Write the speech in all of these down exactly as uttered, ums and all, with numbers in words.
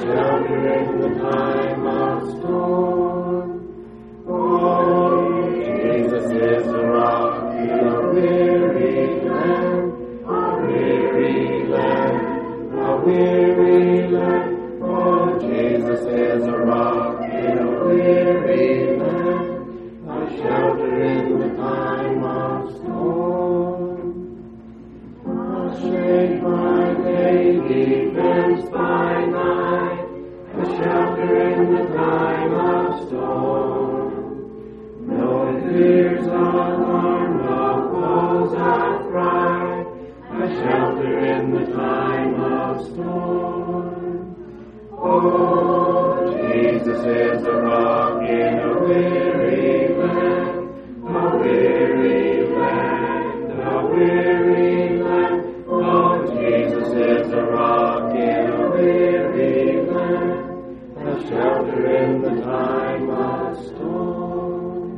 shelter in the time of storm. Oh, Jesus is a rock in a weary land, a weary land, a weary land. Oh, Jesus is a rock in a weary land, a shelter in the time of storm. A shade by day, defense by night, a shelter in the time of storm. No fears alarm, no foes affright, a shelter in the time of storm. Oh, Jesus is a rock in a weary land, a weary land, a weary land. Oh, Jesus is a rock in a weary land, a shelter in the time of storm.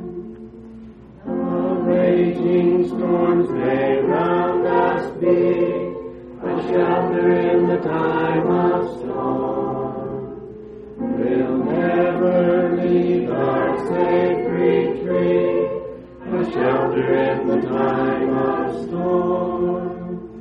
A raging storms may round us be, a shelter in the time of storm. We'll never leave our safe retreat, a shelter in the time of storm.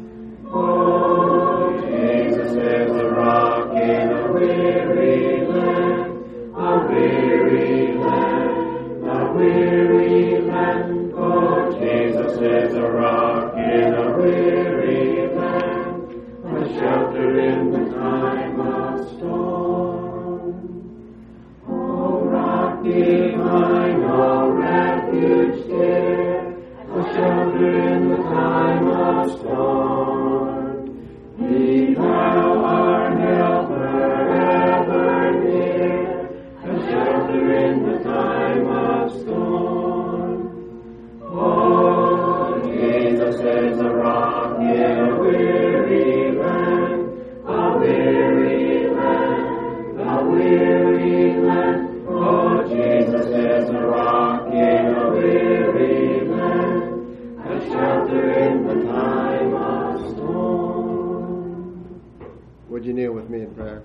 Oh, Jesus is a rock in a weary land, a weary land, a weary land. Oh, Jesus is a rock in a weary land, a shelter in the time of storm. Oh, rock divine, oh, refuge dear, a shelter in the time of storm. Be thou our helper ever near, a shelter in the time of storm. Oh, Jesus is a rock in a weary land, a weary land, a weary land. Oh, Jesus is a rock in a weary land, a shelter in the time of storm. Would you kneel with me in prayer?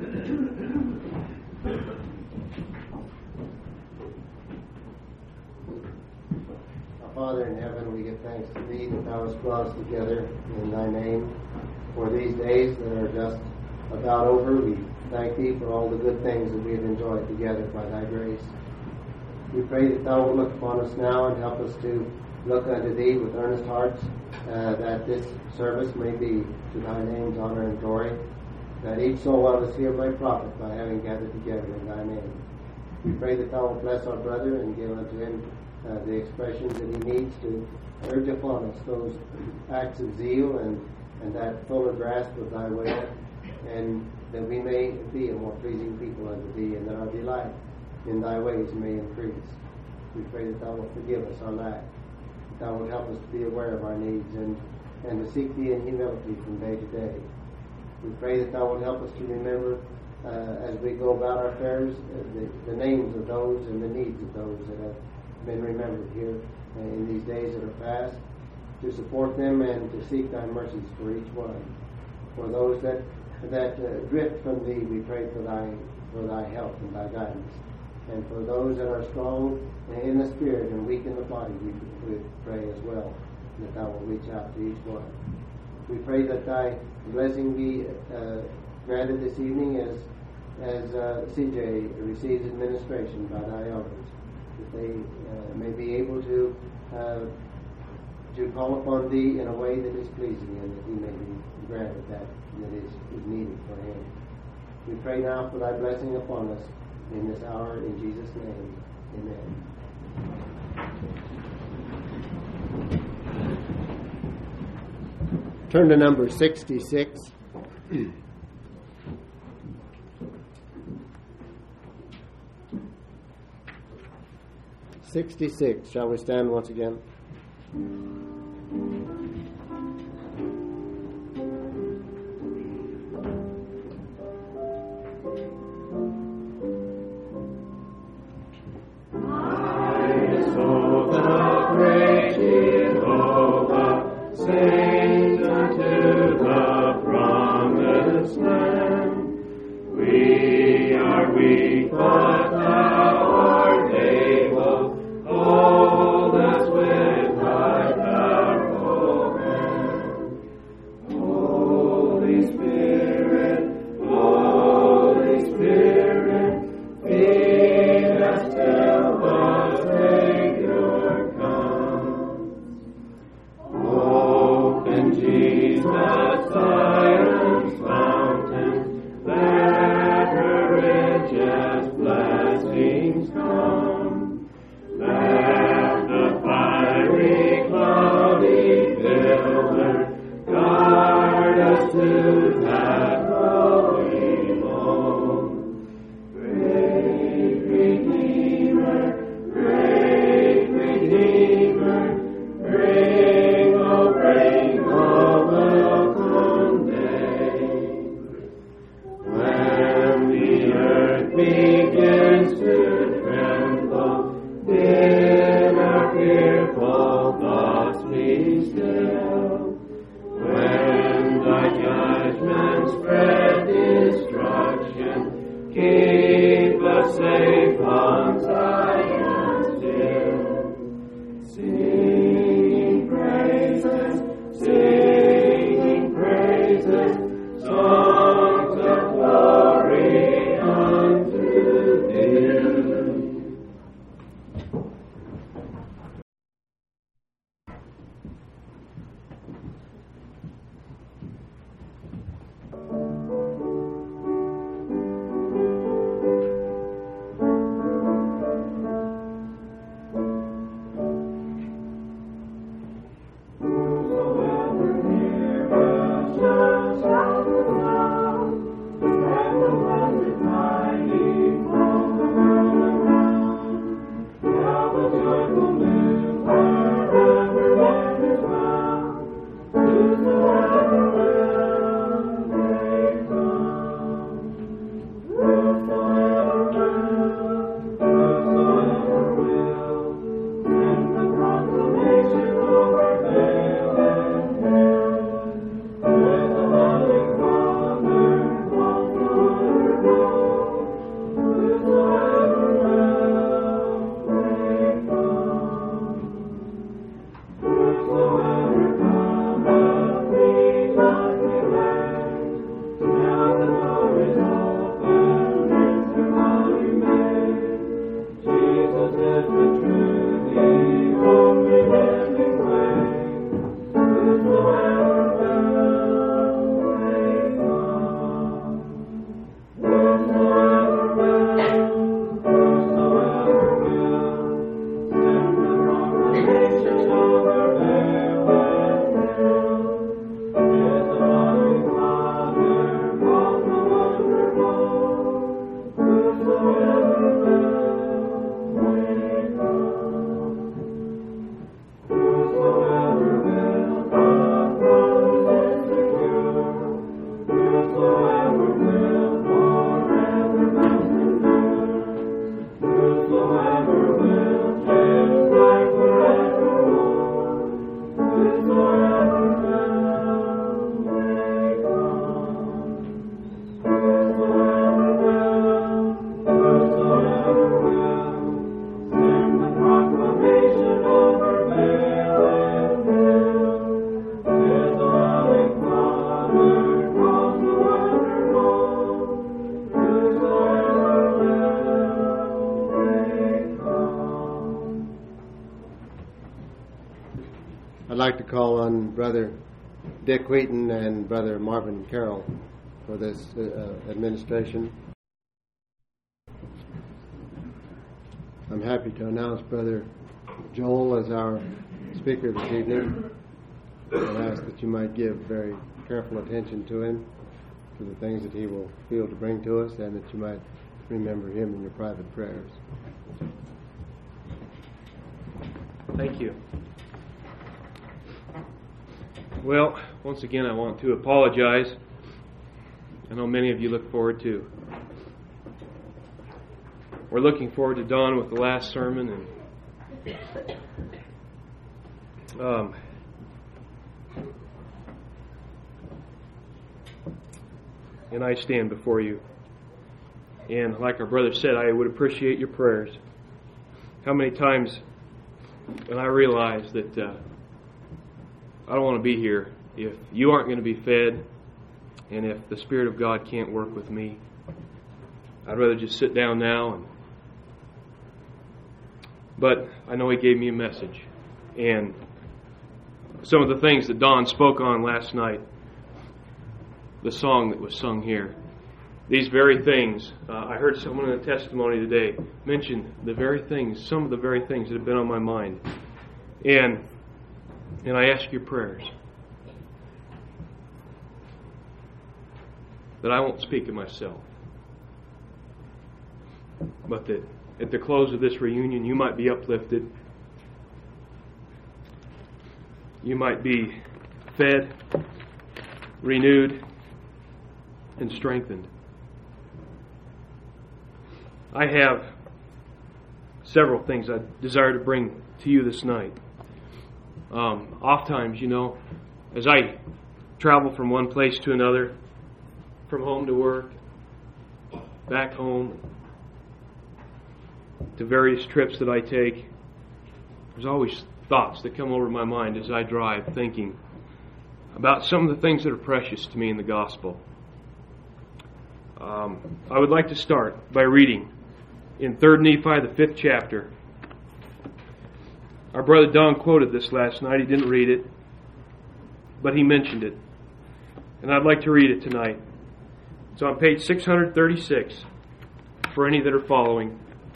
Our Father in heaven, we give thanks to Thee that Thou hast brought us together in Thy name for these days that are just about over. We thank Thee for all the good things that we have enjoyed together by Thy grace. We pray that Thou will look upon us now and help us to look unto Thee with earnest hearts, uh, that this service may be to Thy name's honor and glory, that each soul out us here may profit by having gathered together in Thy name. We pray that Thou will bless our brother and give unto him uh, the expressions that he needs to urge upon us those acts of zeal and, and that fuller grasp of Thy will, and that we may be a more pleasing people unto Thee, and that our delight in Thy ways may increase. We pray that Thou wilt forgive us our lack, that Thou wilt help us to be aware of our needs, and, and to seek Thee in humility from day to day. We pray that Thou wilt help us to remember, uh, as we go about our affairs, uh, the, the names of those and the needs of those that have been remembered here uh, in these days that are past, to support them and to seek Thy mercies for each one. For those that that uh, drift from Thee, we pray for Thy for Thy help and Thy guidance. And for those that are strong in the spirit and weak in the body, we, we pray as well that Thou will reach out to each one. We pray that Thy blessing be uh, granted this evening as as uh, C J receives administration by Thy elders, that they uh, may be able to uh, to call upon Thee in a way that is pleasing, and that He may be granted that that is, is needed for Him. We pray now for Thy blessing upon us in this hour, in Jesus' name. Amen. Turn to number sixty-six. sixty-six. Shall we stand once again? We where we thought thou art able, hold us with thy powerful hand. Holy Spirit, Holy Spirit, feed us till the Savior comes. Open Jesus, Zion's fountain, let her richest blessings come. Let the fiery, cloudy pillar guard us to that holy home. Great Redeemer, great Redeemer, bring, oh bring, oh welcome day. When the earth begins to tremble, bid our fearful thoughts be still. When thy judgments spread destruction, keep us safe on Zion still. Singing praises, singing praises, songs of glory unto thee. I'd like to call on Brother Dick Wheaton and Brother Marvin Carroll for this uh, administration. I'm happy to announce Brother Joel as our speaker this evening. I'll ask that you might give very careful attention to him, to the things that he will feel to bring to us, and that you might remember him in your private prayers. Thank you. Well, once again, I want to apologize. I know many of you look forward to. We're looking forward to Dawn with the last sermon, and um, and I stand before you And like our brother said, I would appreciate your prayers. How many times when I realize that uh, I don't want to be here if you aren't going to be fed, and if the Spirit of God can't work with me, I'd rather just sit down now. And but I know He gave me a message, and some of the things that Don spoke on last night, the song that was sung here, these very things, uh, I heard someone in a testimony today mention the very things, some of the very things that have been on my mind. And and I ask your prayers that I won't speak of myself, but that at the close of this reunion you might be uplifted, you might be fed, renewed, and strengthened. I have several things I desire to bring to you this night. Um, oftentimes, you know, as I travel from one place to another, from home to work, back home, to various trips that I take, there's always thoughts that come over my mind as I drive, thinking about some of the things that are precious to me in the gospel. Um, I would like to start by reading in Third Nephi, the fifth chapter. Our brother Don quoted this last night. He didn't read it, but he mentioned it. And I'd like to read it tonight. It's on page six hundred thirty-six for any that are following.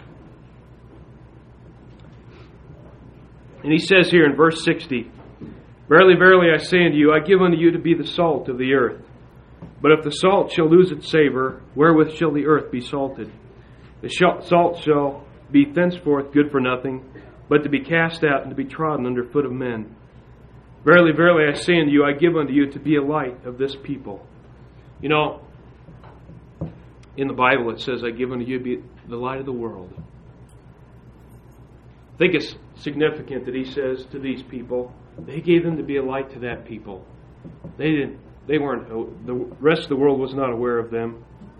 And he says here in verse sixty, "Verily, verily, I say unto you, I give unto you to be the salt of the earth. But if the salt shall lose its savor, wherewith shall the earth be salted? The salt shall be thenceforth good for nothing, but to be cast out and to be trodden under foot of men. Verily, verily, I say unto you, I give unto you to be a light of this people." You know, in the Bible it says, "I give unto you to be the light of the world." I think it's significant that he says to these people, they gave them to be a light to that people. They didn't. They weren't. The rest of the world was not aware of them.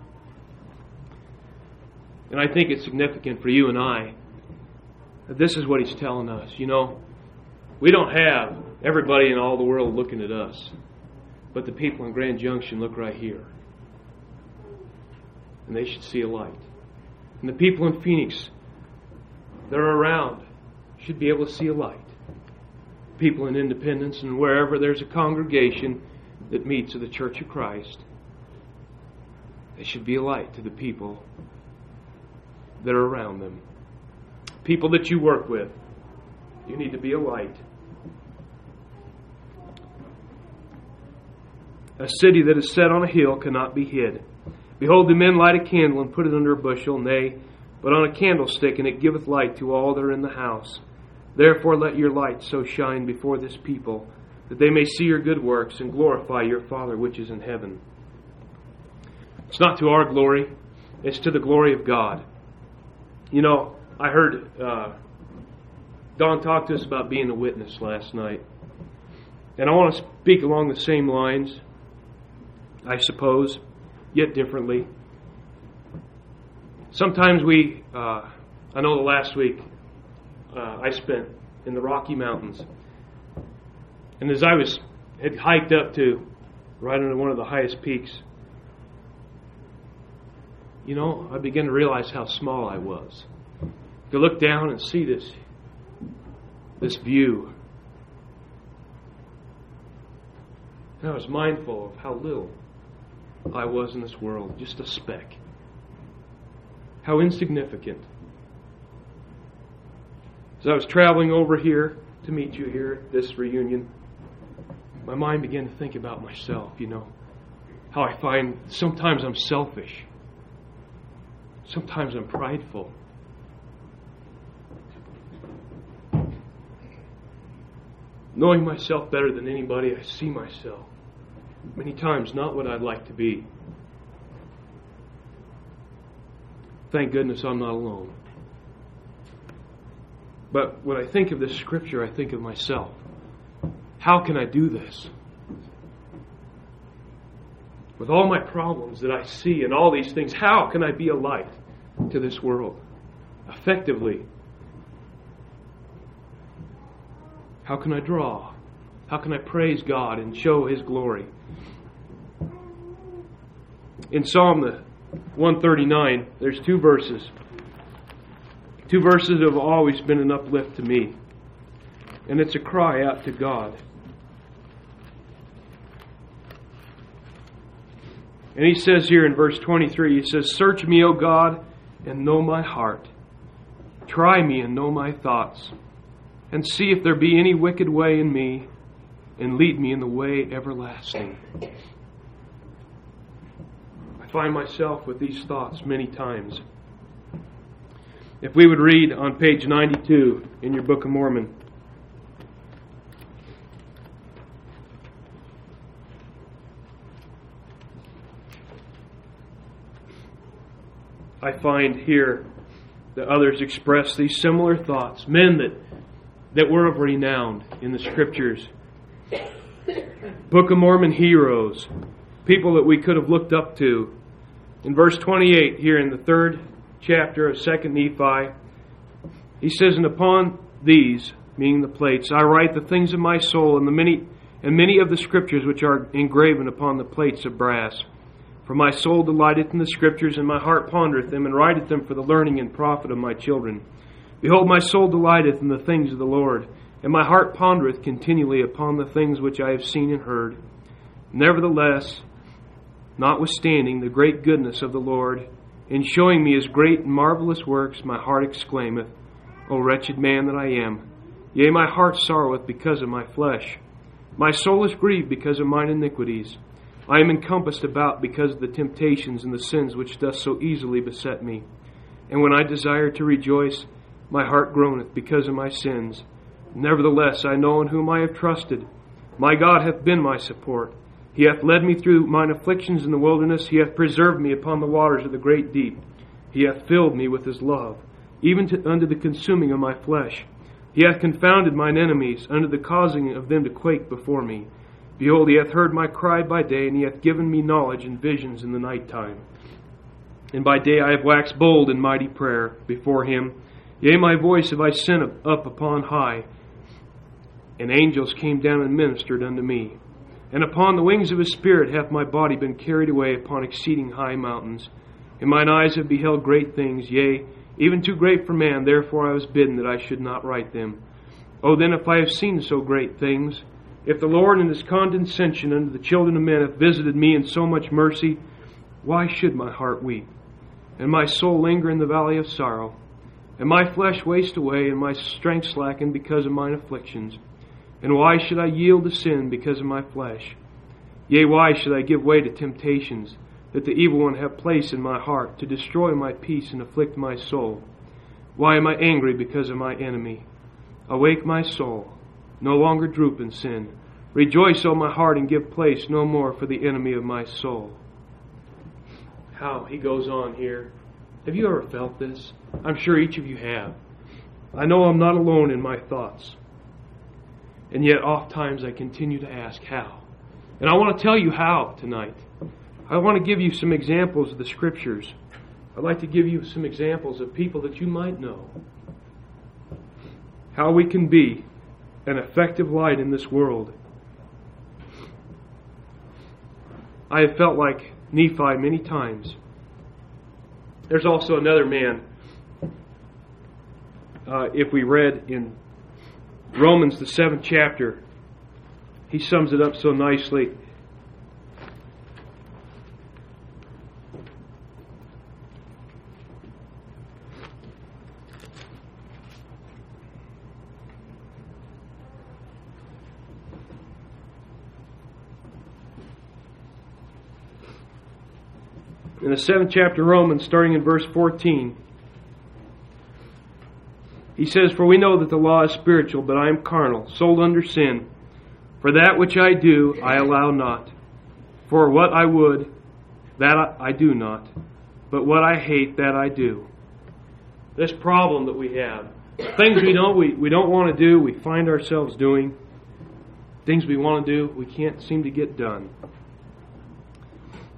And I think it's significant for you and I that this is what he's telling us. You know, we don't have everybody in all the world looking at us, but the people in Grand Junction look right here, and they should see a light. And the people in Phoenix that are around should be able to see a light. People in Independence and wherever there's a congregation that meets of the Church of Christ, they should be a light to the people that are around them. People that you work with, you need to be a light. A city that is set on a hill cannot be hid. Behold, the men light a candle and put it under a bushel, nay, but on a candlestick, and it giveth light to all that are in the house. Therefore let your light so shine before this people, that they may see your good works and glorify your Father which is in heaven. It's not to our glory, it's to the glory of God. You know, I heard uh, Don talk to us about being a witness last night. And I want to speak along the same lines, I suppose, yet differently. Sometimes we, uh, I know the last week uh, I spent in the Rocky Mountains. And as I was had hiked up to right under one of the highest peaks, you know, I began to realize how small I was. To look down and see this, this view. And I was mindful of how little I was in this world, just a speck. How insignificant. As I was traveling over here to meet you here at this reunion, my mind began to think about myself, you know. How I find sometimes I'm selfish. Sometimes I'm prideful. Knowing myself better than anybody, I see myself many times not what I'd like to be. Thank goodness I'm not alone. But when I think of this scripture, I think of myself. How can I do this? with all my problems that I see and all these things, how can I be a light to this world effectively? How can I draw? How can I praise God and show His glory? In Psalm one thirty-nine, there's two verses. Two verses have always been an uplift to me. And it's a cry out to God. And he says here in verse twenty-three, he says, "Search me, O God, and know my heart. Try me and know my thoughts. And see if there be any wicked way in me, and lead me in the way everlasting." I find myself with these thoughts many times. If we would read on page ninety-two in your Book of Mormon. I find here that others express these similar thoughts. Men that, that were of renown in the Scriptures. Book of Mormon heroes. People that we could have looked up to. In verse twenty-eight, here in the third chapter of Second Nephi, he says, "And upon these," meaning the plates, "I write the things of my soul, and the many and many of the Scriptures which are engraven upon the plates of brass. For my soul delighteth in the Scriptures, and my heart pondereth them, and writeth them for the learning and profit of my children. Behold, my soul delighteth in the things of the Lord, and my heart pondereth continually upon the things which I have seen and heard. Nevertheless, notwithstanding the great goodness of the Lord, in showing me His great and marvelous works, my heart exclaimeth, O wretched man that I am! Yea, my heart sorroweth because of my flesh. My soul is grieved because of mine iniquities. I am encompassed about because of the temptations and the sins which doth so easily beset me. And when I desire to rejoice, my heart groaneth because of my sins. Nevertheless, I know in whom I have trusted. My God hath been my support. He hath led me through mine afflictions in the wilderness. He hath preserved me upon the waters of the great deep. He hath filled me with His love, even to, unto the consuming of my flesh. He hath confounded mine enemies, unto the causing of them to quake before me. Behold, He hath heard my cry by day, and He hath given me knowledge and visions in the night time. And by day I have waxed bold in mighty prayer before Him. Yea, my voice have I sent up upon high, and angels came down and ministered unto me. And upon the wings of His Spirit hath my body been carried away upon exceeding high mountains. And mine eyes have beheld great things, yea, even too great for man, therefore I was bidden that I should not write them. O then, if I have seen so great things, if the Lord in His condescension unto the children of men hath visited me in so much mercy, why should my heart weep, and my soul linger in the valley of sorrow, and my flesh waste away, and my strength slacken because of mine afflictions? And why should I yield to sin because of my flesh? Yea, why should I give way to temptations that the evil one have placed in my heart to destroy my peace and afflict my soul? Why am I angry because of my enemy? Awake my soul, no longer droop in sin. Rejoice, O my heart, and give place no more for the enemy of my soul." How he goes on here. Have you ever felt this? I'm sure each of you have. I know I'm not alone in my thoughts. And yet oft times I continue to ask how. And I want to tell you how tonight. I want to give you some examples of the Scriptures. I'd like to give you some examples of people that you might know. How we can be an effective light in this world. I have felt like Nephi many times. There's also another man. Uh, if we read in Romans, the seventh chapter, he sums it up so nicely. In the seventh chapter of Romans, starting in verse fourteen, he says, "For we know that the law is spiritual, but I am carnal, sold under sin. For that which I do, I allow not. For what I would, that I do not. But what I hate, that I do." This problem that we have, things we don't we, we don't want to do, we find ourselves doing. Things we want to do, we can't seem to get done.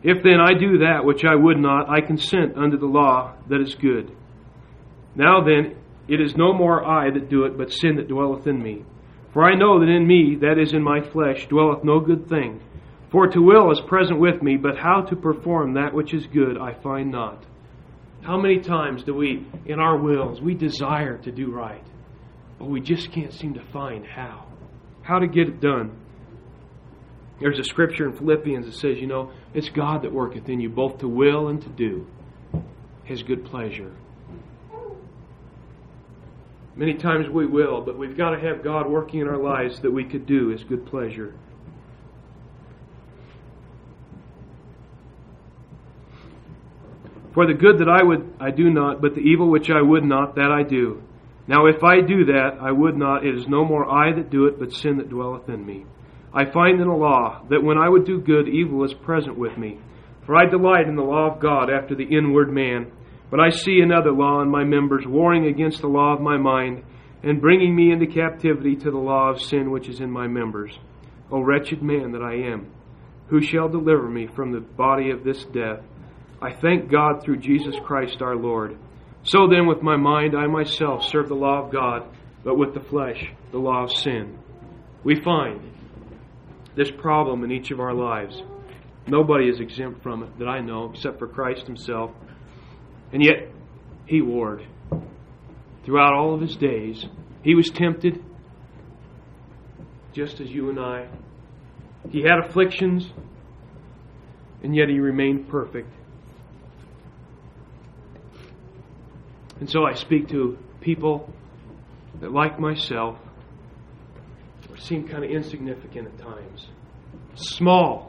If then I do that which I would not, I consent unto the law that is good. Now then, it is no more I that do it, but sin that dwelleth in me. For I know that in me, that is in my flesh, dwelleth no good thing. For to will is present with me, but how to perform that which is good I find not. How many times do we, in our wills, we desire to do right, but we just can't seem to find how. How to get it done. There's a scripture in Philippians that says, you know, it's God that worketh in you, both to will and to do His good pleasure. Many times we will, but we've got to have God working in our lives that we could do His good pleasure. For the good that I would, I do not, but the evil which I would not, that I do. Now if I do that, I would not, it is no more I that do it, but sin that dwelleth in me. I find in the law that when I would do good, evil is present with me. For I delight in the law of God after the inward man. But I see another law in my members, warring against the law of my mind, and bringing me into captivity to the law of sin which is in my members. O wretched man that I am, who shall deliver me from the body of this death? I thank God through Jesus Christ our Lord. So then with my mind I myself serve the law of God, but with the flesh the law of sin. We find this problem in each of our lives. Nobody is exempt from it that I know, except for Christ Himself. And yet, He warred. Throughout all of His days, He was tempted, just as you and I. He had afflictions, and yet He remained perfect. And so I speak to people that, like myself, seem kind of insignificant at times. Small.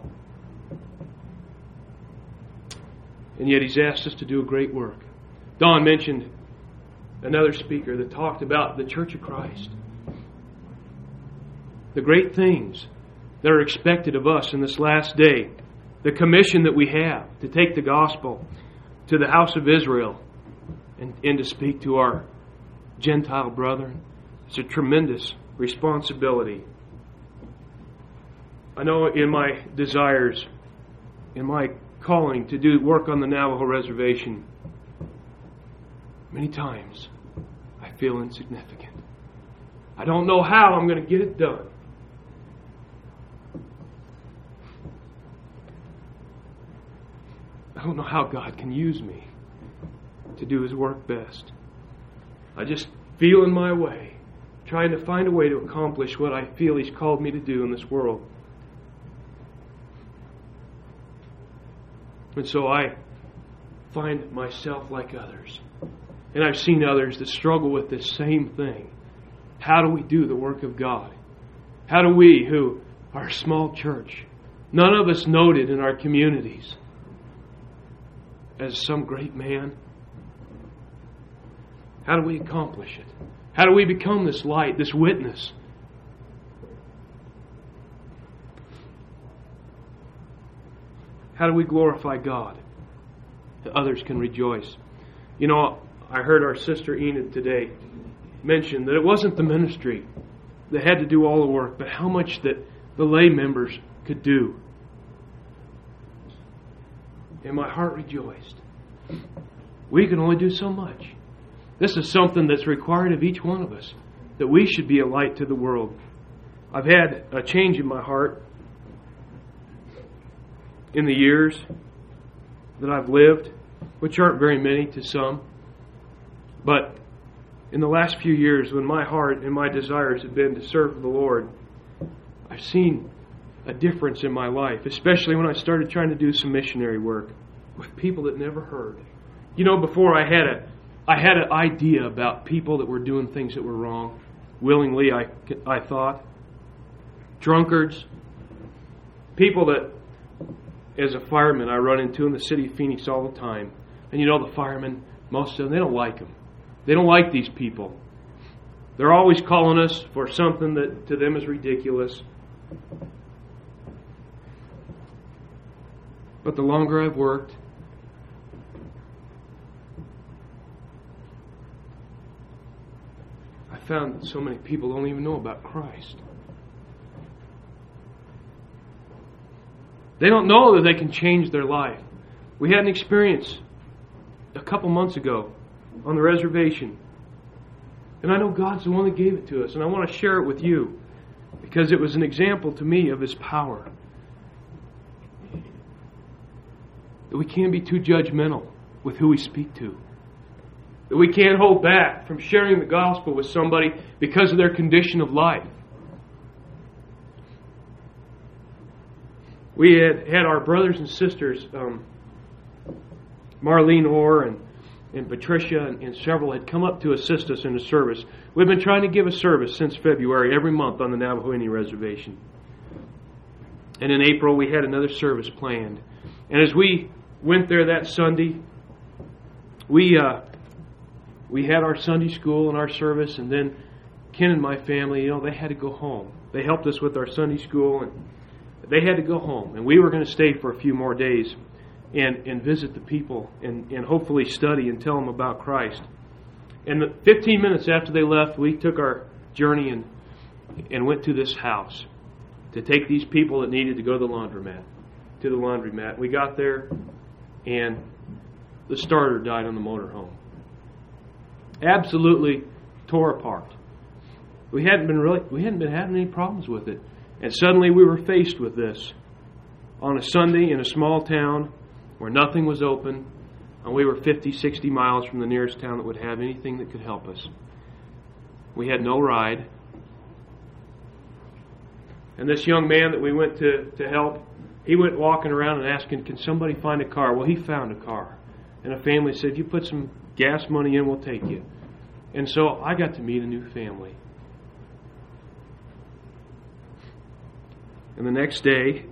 And yet He's asked us to do a great work. Don mentioned another speaker that talked about the Church of Christ. The great things that are expected of us in this last day. The commission that we have to take the gospel to the house of Israel and, and to speak to our Gentile brethren. It's a tremendous responsibility. I know in my desires, in my calling to do work on the Navajo reservation, many times I feel insignificant. I don't know how I'm going to get it done. I don't know how God can use me to do His work best. I just feel in my way, trying to find a way to accomplish what I feel He's called me to do in this world. And so I find myself like others. And I've seen others that struggle with this same thing. How do we do the work of God? How do we, who are a small church, none of us noted in our communities as some great man, how do we accomplish it? How do we become this light, this witness? How do we glorify God that others can rejoice? You know, I heard our sister Enid today mention that it wasn't the ministry that had to do all the work, but how much that the lay members could do. And my heart rejoiced. We can only do so much. This is something that's required of each one of us, that we should be a light to the world. I've had a change in my heart in the years that I've lived, which aren't very many to some. But in the last few years, when my heart and my desires have been to serve the Lord, I've seen a difference in my life, especially when I started trying to do some missionary work with people that never heard. You know, before I had a I had an idea about people that were doing things that were wrong. Willingly, I, I thought. Drunkards. People that, as a fireman, I run into in the city of Phoenix all the time. And you know the firemen, most of them, they don't like them. They don't like these people. They're always calling us for something that to them is ridiculous. But the longer I've worked, I found that so many people don't even know about Christ. They don't know that they can change their life. We had an experience a couple months ago on the reservation. And I know God's the one that gave it to us. And I want to share it with you because it was an example to me of His power. That we can't be too judgmental with who we speak to. That we can't hold back from sharing the gospel with somebody because of their condition of life. We had had our brothers and sisters, um, Marlene Orr and, and Patricia and, and several had come up to assist us in the service. We've been trying to give a service since February, every month on the Navajo Indian Reservation. And in April we had another service planned. And as we went there that Sunday, we uh, we had our Sunday school and our service, and then Ken and my family, you know, they had to go home. They helped us with our Sunday school, and they had to go home. And we were going to stay for a few more days and, and visit the people and, and hopefully study and tell them about Christ. And fifteen minutes after they left, we took our journey and and went to this house to take these people that needed to go to the laundromat. To the laundromat. We got there, and the starter died on the motorhome. Absolutely tore apart. We hadn't been really, we hadn't been having any problems with it, and suddenly we were faced with this on a Sunday in a small town where nothing was open, and we were fifty, sixty miles from the nearest town that would have anything that could help us. We had no ride, and this young man that we went to to help, he went walking around and asking, can somebody find a car? Well, he found a car. And a family said, if you put some gas money in, we'll take you. And so I got to meet a new family. And the next day,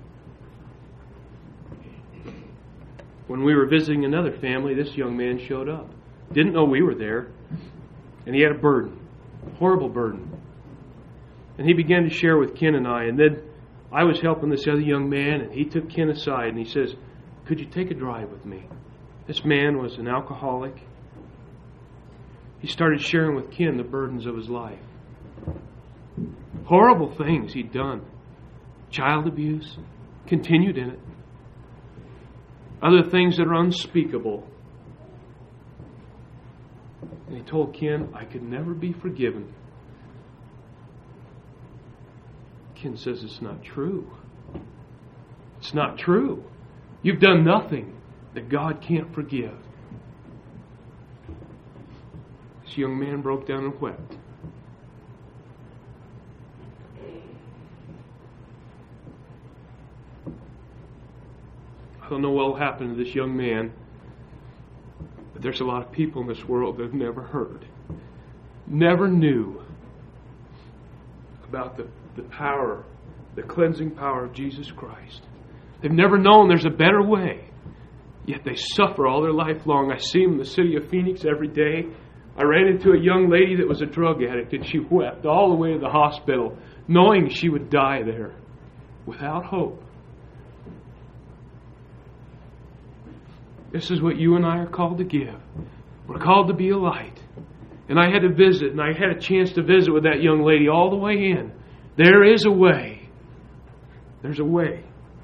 when we were visiting another family, this young man showed up. Didn't know we were there. And he had a burden. A horrible burden. And he began to share with Ken and I. And then I was helping this other young man, and he took Ken aside, and he says, could you take a drive with me? This man was an alcoholic. He started sharing with Ken the burdens of his life. Horrible things he'd done. Child abuse. Continued in it. Other things that are unspeakable. And he told Ken, I could never be forgiven. Ken says, it's not true. It's not true. You've done nothing that God can't forgive. This young man broke down and wept. I don't know what will happen to this young man, but there's a lot of people in this world that have never heard, never knew about the, the power, the cleansing power of Jesus Christ. They've never known there's a better way. Yet they suffer all their life long. I see them in the city of Phoenix every day. I ran into a young lady that was a drug addict, and she wept all the way to the hospital, knowing she would die there without hope. This is what you and I are called to give. We're called to be a light. And I had to visit, and I had a chance to visit with that young lady all the way in. There is a way. There's a way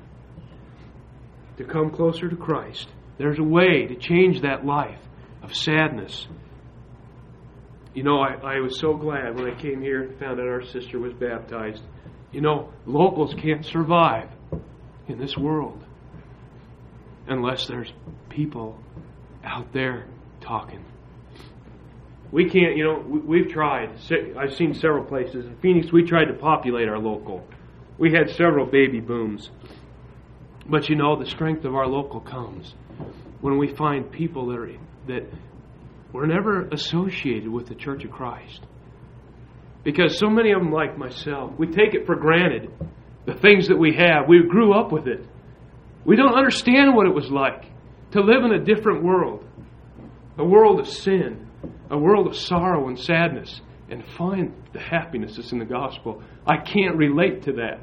to come closer to Christ. There's a way to change that life of sadness. You know, I, I was so glad when I came here and found out our sister was baptized. You know, locals can't survive in this world unless there's people out there talking. We can't, you know, we've tried. I've seen several places. In Phoenix, we tried to populate our local. We had several baby booms. But you know, the strength of our local comes when we find people that are, that were never associated with the Church of Christ. Because so many of them, like myself, we take it for granted, the things that we have. We grew up with it. We don't understand what it was like to live in a different world. A world of sin. A world of sorrow and sadness. And find the happiness that's in the gospel. I can't relate to that.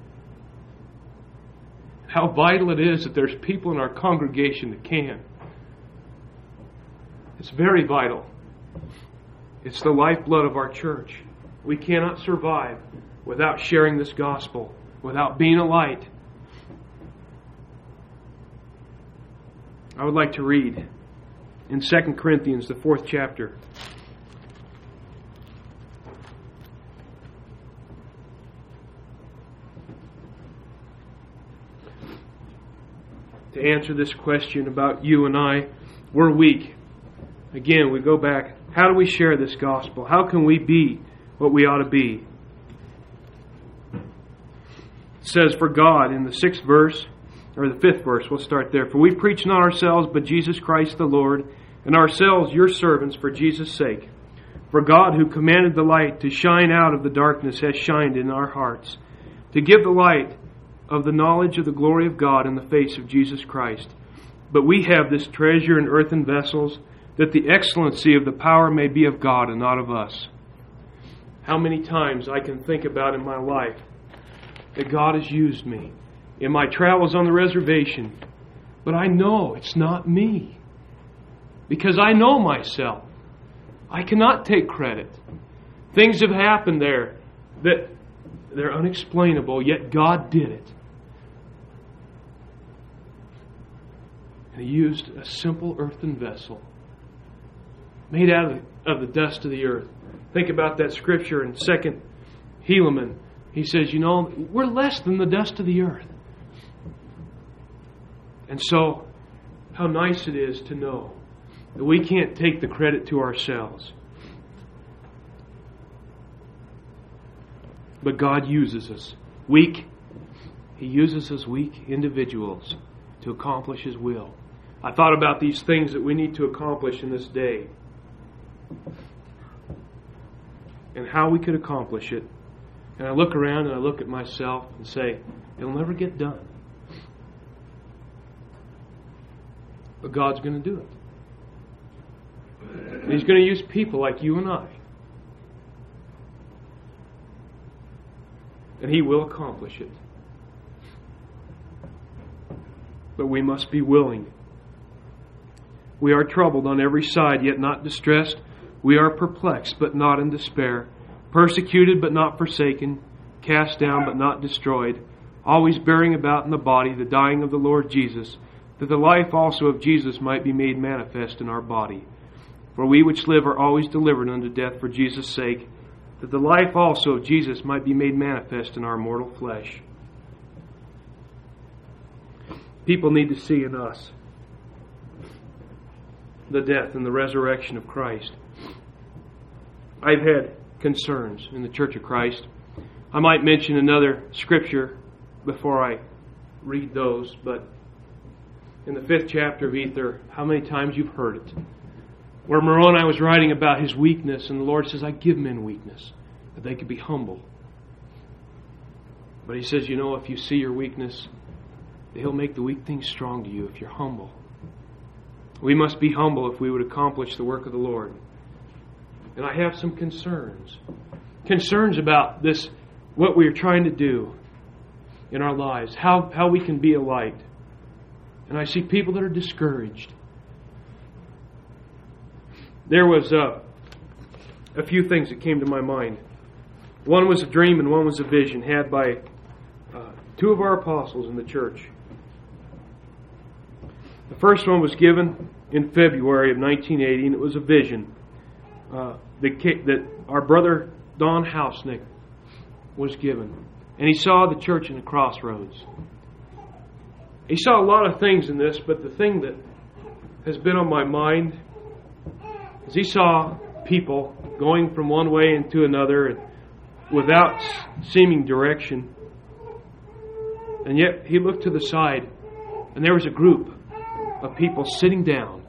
How vital it is that there's people in our congregation that can. It's very vital. It's the lifeblood of our church. We cannot survive without sharing this gospel, without being a light. I would like to read in Second Corinthians, the fourth chapter. To answer this question about you and I, we're weak. Again, we go back. How do we share this gospel? How can we be what we ought to be? It says, for God, in the sixth verse, or the fifth verse, we'll start there. For we preach not ourselves, but Jesus Christ the Lord, and ourselves your servants for Jesus' sake. For God, who commanded the light to shine out of the darkness, has shined in our hearts, to give the light of the knowledge of the glory of God in the face of Jesus Christ. But we have this treasure in earthen vessels, that the excellency of the power may be of God and not of us. How many times I can think about in my life that God has used me in my travels on the reservation, but I know it's not me, because I know myself. I cannot take credit. Things have happened there that they're unexplainable, yet God did it. And He used a simple earthen vessel made out of the, of the dust of the earth. Think about that scripture in Second Helaman. He says, you know, we're less than the dust of the earth. And so, how nice it is to know that we can't take the credit to ourselves. But God uses us. Weak. He uses us weak individuals to accomplish His will. I thought about these things that we need to accomplish in this day, and how we could accomplish it. And I look around and I look at myself and say, it'll never get done. But God's going to do it. And He's going to use people like you and I. And He will accomplish it. But we must be willing. We are troubled on every side, yet not distressed. We are perplexed, but not in despair. Persecuted, but not forsaken. Cast down, but not destroyed. Always bearing about in the body the dying of the Lord Jesus, that the life also of Jesus might be made manifest in our body. For we which live are always delivered unto death for Jesus' sake, that the life also of Jesus might be made manifest in our mortal flesh. People need to see in us the death and the resurrection of Christ. I've had concerns in the Church of Christ. I might mention another scripture before I read those, but in the fifth chapter of Ether, how many times you've heard it, where Moroni was writing about his weakness, and the Lord says, I give men weakness, that they could be humble. But He says, you know, if you see your weakness, He'll make the weak things strong to you if you're humble. We must be humble if we would accomplish the work of the Lord. And I have some concerns. Concerns about this, what we are trying to do in our lives, how, how we can be a light. And I see people that are discouraged. There was uh, a few things that came to my mind. One was a dream and one was a vision had by uh, two of our apostles in the church. The first one was given in February of nineteen eighty, and it was a vision uh, that, that our brother Don Hausnick was given. And he saw the church in a crossroads. He saw a lot of things in this, but the thing that has been on my mind is he saw people going from one way into another and without seeming direction. And yet he looked to the side, and there was a group of people sitting down,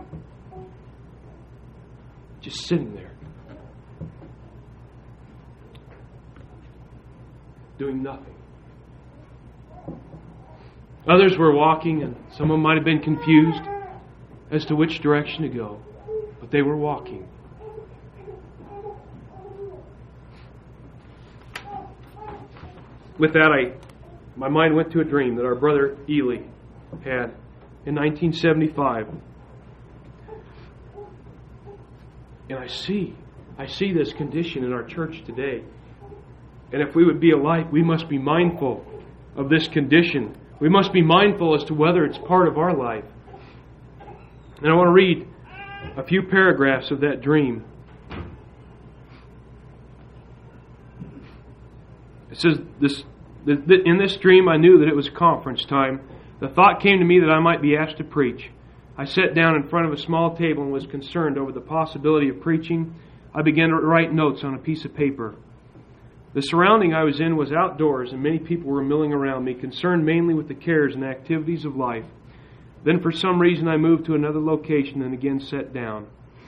just sitting there, doing nothing. Others were walking, and some of them might have been confused as to which direction to go, but they were walking. With that, I my mind went to a dream that our brother Ely had in nineteen seventy-five. And I see, I see this condition in our church today. And if we would be a light, we must be mindful of this condition. We must be mindful as to whether it's part of our life. And I want to read a few paragraphs of that dream. It says, this, in this dream I knew that it was conference time. The thought came to me that I might be asked to preach. I sat down in front of a small table and was concerned over the possibility of preaching. I began to write notes on a piece of paper. The surrounding I was in was outdoors, and many people were milling around me, concerned mainly with the cares and activities of life. Then for some reason I moved to another location and again sat down.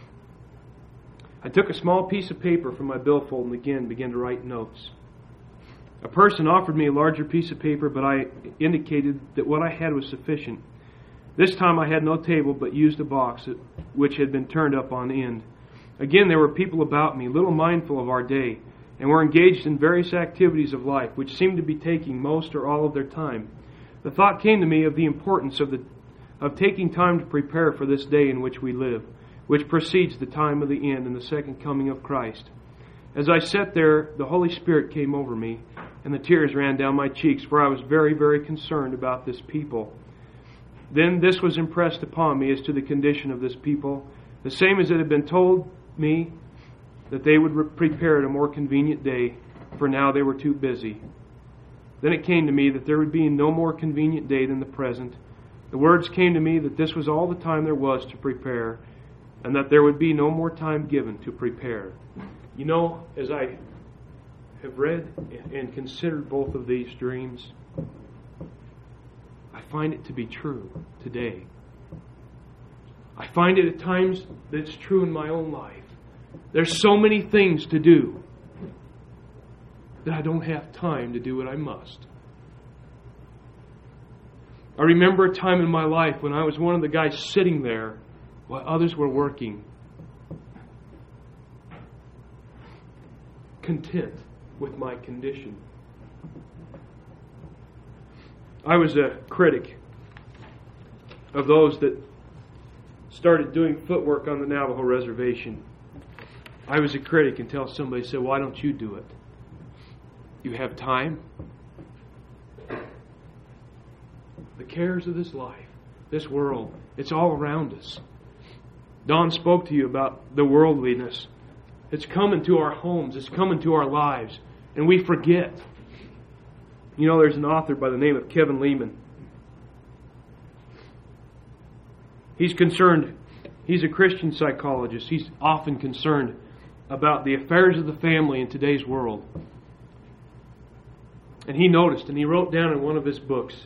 I took a small piece of paper from my billfold and again began to write notes. A person offered me a larger piece of paper, but I indicated that what I had was sufficient. This time I had no table, but used a box which had been turned up on end. Again, there were people about me, little mindful of our day, and were engaged in various activities of life, which seemed to be taking most or all of their time. The thought came to me of the importance of the of taking time to prepare for this day in which we live, which precedes the time of the end and the second coming of Christ. As I sat there, the Holy Spirit came over me, and the tears ran down my cheeks, for I was very, very concerned about this people. Then this was impressed upon me as to the condition of this people, the same as it had been told me that they would re- prepare at a more convenient day, for now they were too busy. Then it came to me that there would be no more convenient day than the present. The words came to me that this was all the time there was to prepare, and that there would be no more time given to prepare. You know, as I have read and considered both of these dreams, I find it to be true today. I find it at times that it's true in my own life. There's so many things to do that I don't have time to do what I must. I remember a time in my life when I was one of the guys sitting there while others were working, content with my condition. I was a critic of those that started doing footwork on the Navajo reservation. I was a critic until somebody said, "Why don't you do it? You have time." The cares of this life, this world, it's all around us. Don spoke to you about the worldliness. It's coming to our homes. It's coming to our lives. And we forget. You know, there's an author by the name of Kevin Lehman. He's concerned, he's a Christian psychologist. He's often concerned about the affairs of the family in today's world. And he noticed, and he wrote down in one of his books,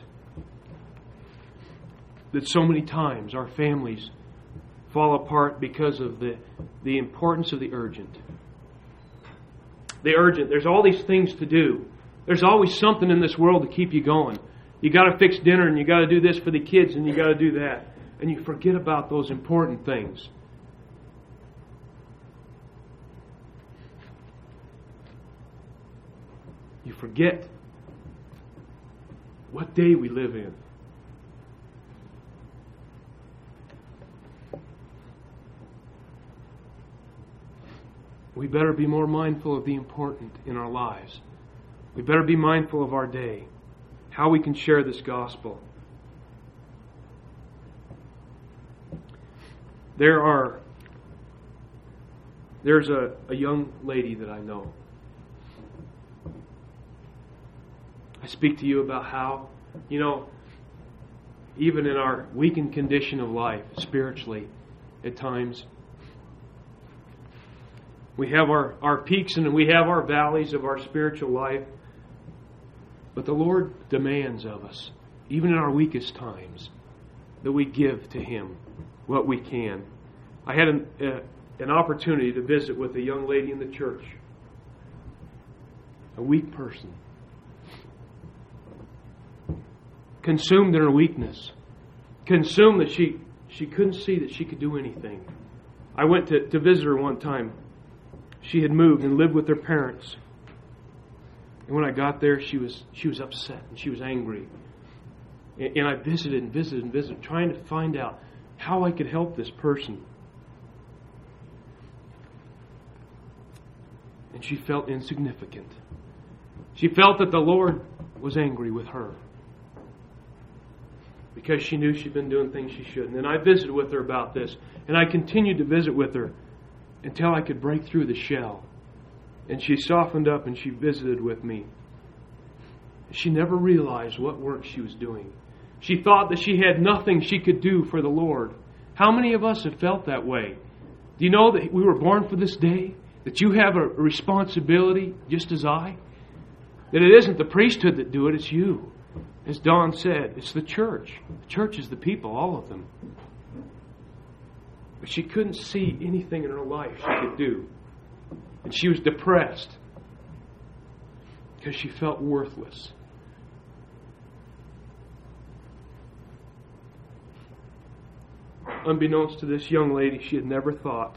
that so many times our families fall apart because of the, the importance of the urgent. The urgent. There's all these things to do. There's always something in this world to keep you going. You got to fix dinner, and you got to do this for the kids, and you got to do that. And you forget about those important things. You forget what day we live in. We better be more mindful of the important in our lives. We better be mindful of our day, how we can share this gospel. There are, there's a, a young lady that I know. I speak to you about how, you know, even in our weakened condition of life, spiritually, at times, we have our, our peaks and we have our valleys of our spiritual life. But the Lord demands of us, even in our weakest times, that we give to Him what we can. I had an, uh, an opportunity to visit with a young lady in the church, a weak person, consumed in her weakness, consumed that she, she couldn't see that she could do anything. I went to, to visit her one time. She had moved and lived with her parents. And when I got there, she was she was upset and she was angry. And, and I visited and visited and visited, trying to find out how I could help this person. And she felt insignificant. She felt that the Lord was angry with her. because she knew she'd been doing things she shouldn't. And I visited with her about this. And I continued to visit with her until I could break through the shell. And she softened up and she visited with me. She never realized what work she was doing. She thought that she had nothing she could do for the Lord. How many of us have felt that way? Do you know that we were born for this day? That you have a responsibility just as I? That it isn't the priesthood that do it, it's you. As Don said, it's the church. The church is the people, all of them. But she couldn't see anything in her life she could do. And she was depressed because she felt worthless. Unbeknownst to this young lady, she had never thought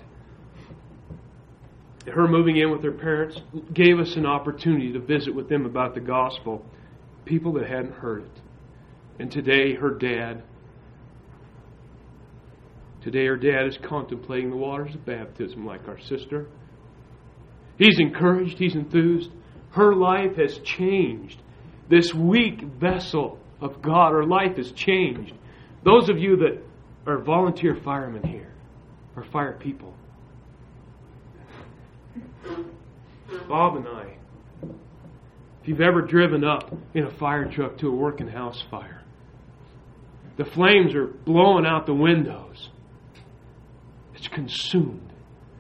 that her moving in with her parents gave us an opportunity to visit with them about the gospel. People that hadn't heard it. And today her dad, today her dad is contemplating the waters of baptism like our sister. He's encouraged, he's enthused. Her life has changed. This weak vessel of God, her life has changed. Those of you that are volunteer firemen here, or fire people, Bob and I, if you've ever driven up in a fire truck to a working house fire, the flames are blowing out the windows. It's consumed.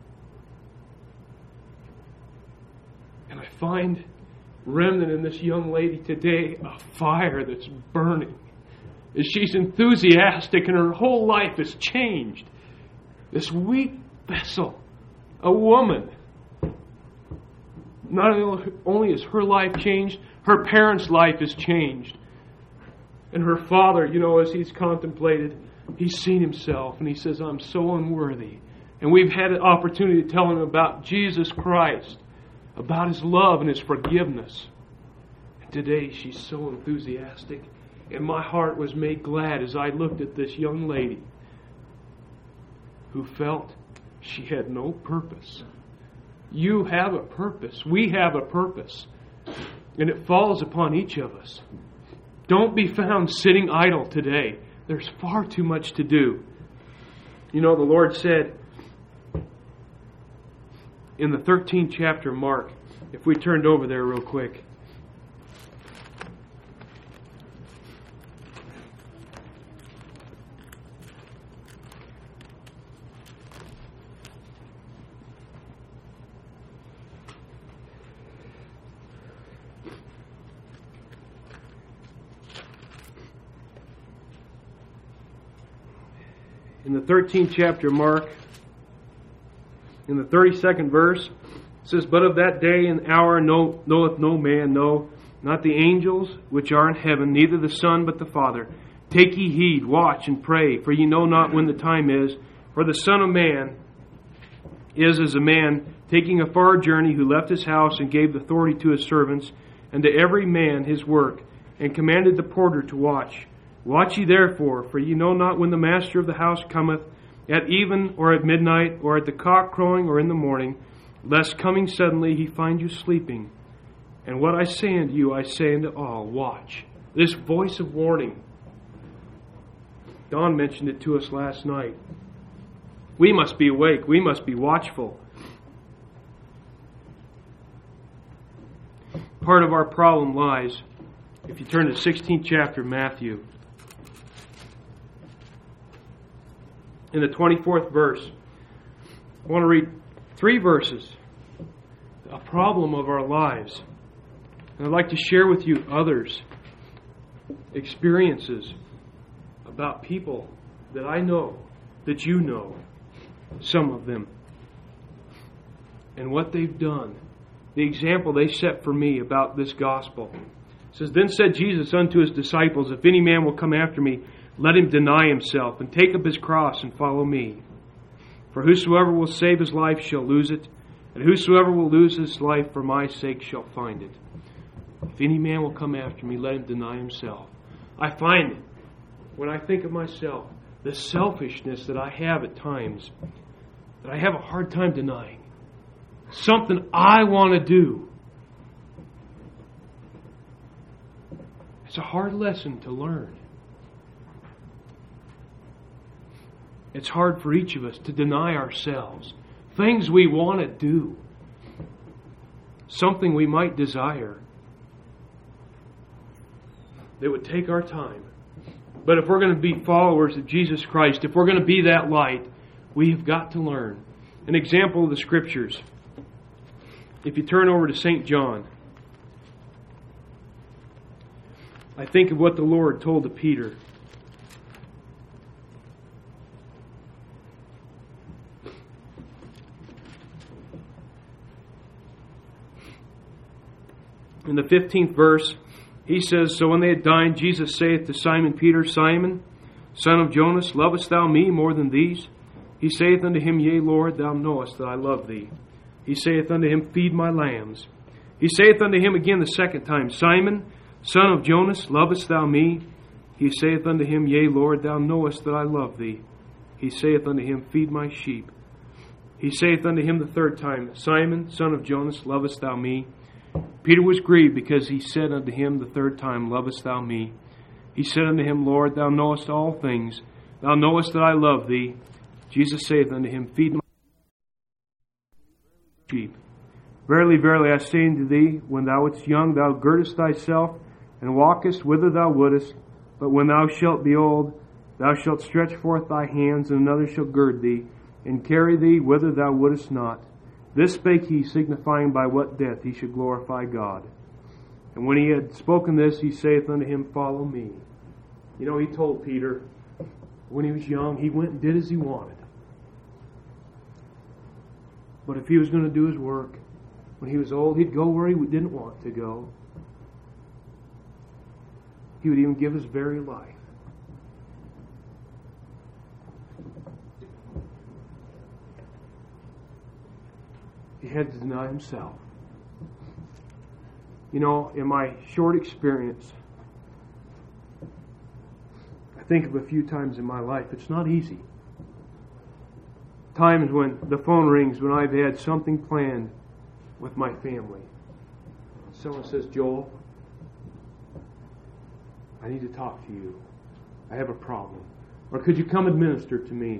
And I find remnant in this young lady today a fire that's burning. As she's enthusiastic and her whole life has changed. This weak vessel, a woman. Not only has her life changed, her parents' life has changed. And her father, you know, as he's contemplated, he's seen himself and he says, I'm so unworthy. And we've had an opportunity to tell him about Jesus Christ, about His love and His forgiveness. And today she's so enthusiastic. And my heart was made glad as I looked at this young lady who felt she had no purpose. You have a purpose. We have a purpose. And it falls upon each of us. Don't be found sitting idle today. There's far too much to do. You know, the Lord said in the thirteenth chapter of Mark, if we turned over there real quick. In the thirteenth chapter of Mark, in the thirty-second verse, it says, But of that day and hour know, knoweth no man, no, not the angels which are in heaven, neither the Son, but the Father. Take ye heed, watch and pray, for ye know not when the time is. For the Son of Man is as a man taking a far journey, who left his house and gave authority to his servants, and to every man his work, and commanded the porter to watch. Watch ye therefore, for ye know not when the master of the house cometh, at even, or at midnight, or at the cock crowing, or in the morning, lest coming suddenly he find you sleeping. And what I say unto you, I say unto all, watch. This voice of warning. Don mentioned it to us last night. We must be awake. We must be watchful. Part of our problem lies, if you turn to the sixteenth chapter of Matthew, in the twenty-fourth verse. I want to read three verses. A problem of our lives. And I'd like to share with you others' experiences about people that I know, that you know, some of them, and what they've done. The example they set for me about this gospel. It says, Then said Jesus unto His disciples, If any man will come after me, let him deny himself, and take up his cross, and follow me. For whosoever will save his life shall lose it, and whosoever will lose his life for my sake shall find it. If any man will come after me, let him deny himself. I find, when I think of myself, the selfishness that I have at times, that I have a hard time denying. Something I want to do. It's a hard lesson to learn. It's hard for each of us to deny ourselves things we want to do, something we might desire that would take our time. But if we're going to be followers of Jesus Christ, if we're going to be that light, we have got to learn. An example of the Scriptures. If you turn over to Saint John, I think of what the Lord told to Peter. In the fifteenth verse, he says, So when they had dined, Jesus saith to Simon Peter, Simon, son of Jonas, lovest thou me more than these? He saith unto him, Yea, Lord, thou knowest that I love thee. He saith unto him, Feed my lambs. He saith unto him again the second time, Simon, son of Jonas, lovest thou me? He saith unto him, Yea, Lord, thou knowest that I love thee. He saith unto him, Feed my sheep. He saith unto him the third time, Simon, son of Jonas, lovest thou me? Peter was grieved because he said unto him the third time, Lovest thou me? He said unto him, Lord, thou knowest all things. Thou knowest that I love thee. Jesus saith unto him, Feed my sheep. Verily, verily, I say unto thee, when thou wast young, thou girdest thyself, and walkest whither thou wouldest. But when thou shalt be old, thou shalt stretch forth thy hands, and another shall gird thee, and carry thee whither thou wouldest not. This spake he, signifying by what death he should glorify God. And when he had spoken this, he saith unto him, Follow me. You know, he told Peter, when he was young, he went and did as he wanted. But if he was going to do his work, when he was old, he'd go where he didn't want to go. He would even give his very life. He had to deny himself. You know, in my short experience, I think of a few times in my life, it's not easy. Times when the phone rings, when I've had something planned with my family. Someone says, Joel, I need to talk to you. I have a problem. Or could you come administer to me?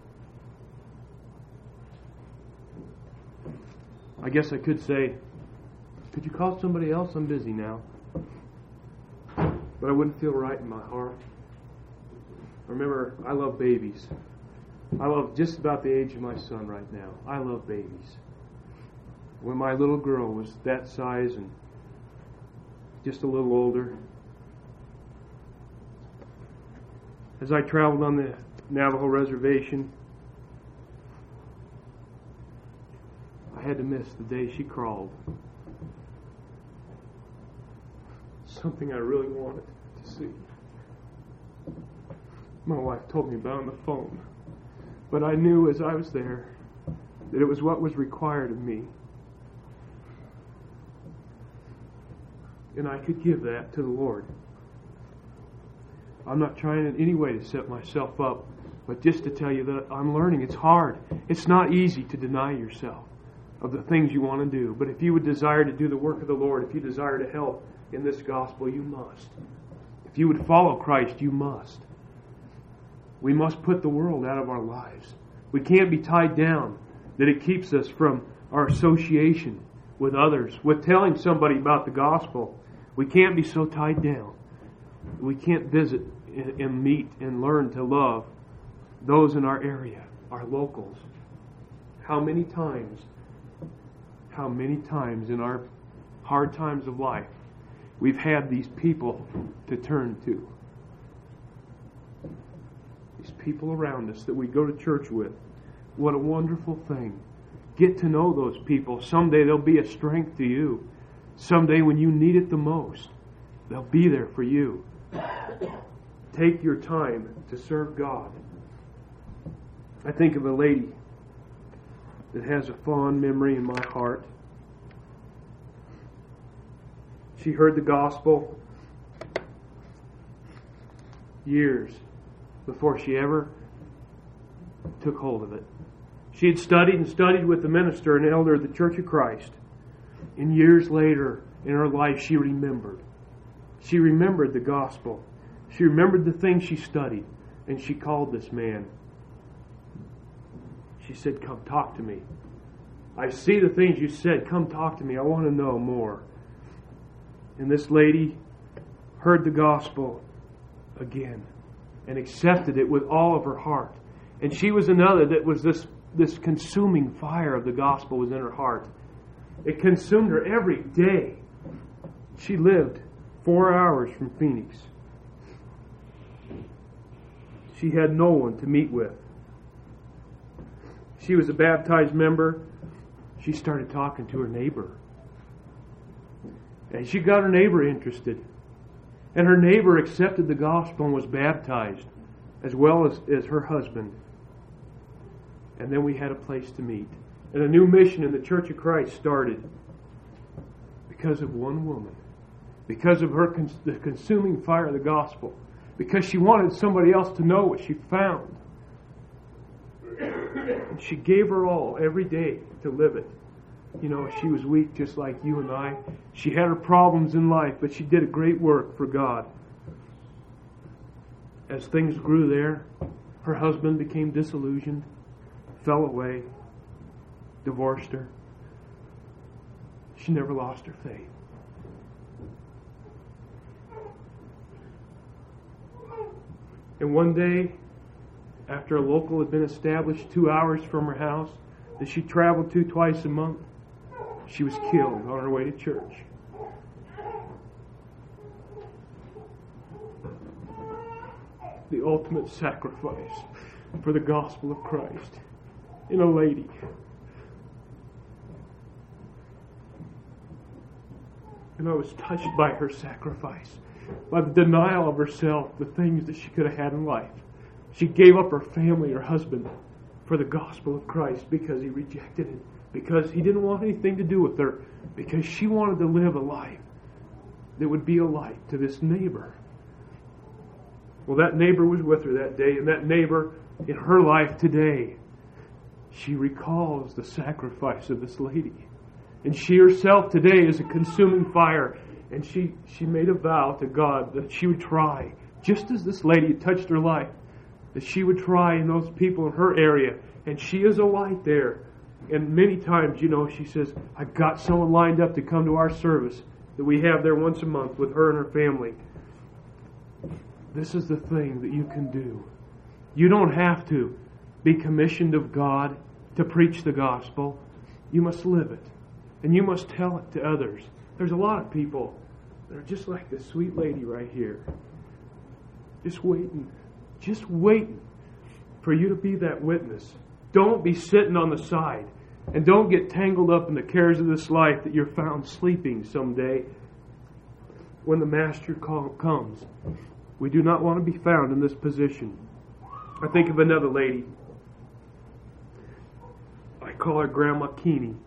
I guess I could say, could you call somebody else? I'm busy now. But I wouldn't feel right in my heart. Remember, I love babies. I love just about the age of my son right now. I love babies. When my little girl was that size and just a little older, as I traveled on the Navajo reservation, I had to miss the day she crawled. Something I really wanted to see. My wife told me about on the phone. But I knew as I was there that it was what was required of me. And I could give that to the Lord. I'm not trying in any way to set myself up, but just to tell you that I'm learning. It's hard. It's not easy to deny yourself of the things you want to do. But if you would desire to do the work of the Lord, if you desire to help in this gospel, you must. If you would follow Christ, you must. We must put the world out of our lives. We can't be tied down that it keeps us from our association with others, with telling somebody about the gospel. We can't be so tied down. We can't visit and meet and learn to love those in our area, our locals. How many times, how many times in our hard times of life we've had these people to turn to. These people around us that we go to church with. What a wonderful thing. Get to know those people. Someday they'll be a strength to you. Someday when you need it the most, they'll be there for you. Take your time to serve God. I think of a lady that has a fond memory in my heart. She heard the gospel years before she ever took hold of it. She had studied and studied with the minister and elder of the Church of Christ. And years later in her life she remembered. She remembered the gospel. She remembered the things she studied. And she called this man. She said, come talk to me. I see the things you said. Come talk to me. I want to know more. And this lady heard the gospel again and accepted it with all of her heart. And she was another that was this, this consuming fire of the gospel was in her heart. It consumed her every day. She lived four hours from Phoenix. She had no one to meet with. She was a baptized member. She started talking to her neighbor. And she got her neighbor interested. And her neighbor accepted the gospel and was baptized, as well as, as her husband. And then we had a place to meet. And a new mission in the Church of Christ started because of one woman. Because of her cons- the consuming fire of the gospel. Because she wanted somebody else to know what she found. And she gave her all every day to live it. You know, she was weak just like you and I. She had her problems in life, but she did a great work for God. As things grew there, her husband became disillusioned, fell away, divorced her. She never lost her faith. And one day, after a local had been established two hours from her house that she traveled to twice a month, she was killed on her way to church. The ultimate sacrifice for the gospel of Christ in a lady. And I was touched by her sacrifice, by the denial of herself, the things that she could have had in life. She gave up her family, her husband, for the gospel of Christ because he rejected it, because he didn't want anything to do with her, because she wanted to live a life that would be a light to this neighbor. Well, that neighbor was with her that day, and that neighbor in her life today, she recalls the sacrifice of this lady. And she herself today is a consuming fire. And she, she made a vow to God that she would try, just as this lady touched her life, that she would try in those people in her area. And she is a light there. And many times, you know, she says, I've got someone lined up to come to our service that we have there once a month with her and her family. This is the thing that you can do. You don't have to be commissioned of God to preach the gospel. You must live it. And you must tell it to others. There's a lot of people that are just like this sweet lady right here. Just waiting. Just waiting for you to be that witness. Don't be sitting on the side. And don't get tangled up in the cares of this life that you're found sleeping someday when the Master call comes. We do not want to be found in this position. I think of another lady. I call her Grandma Keeney.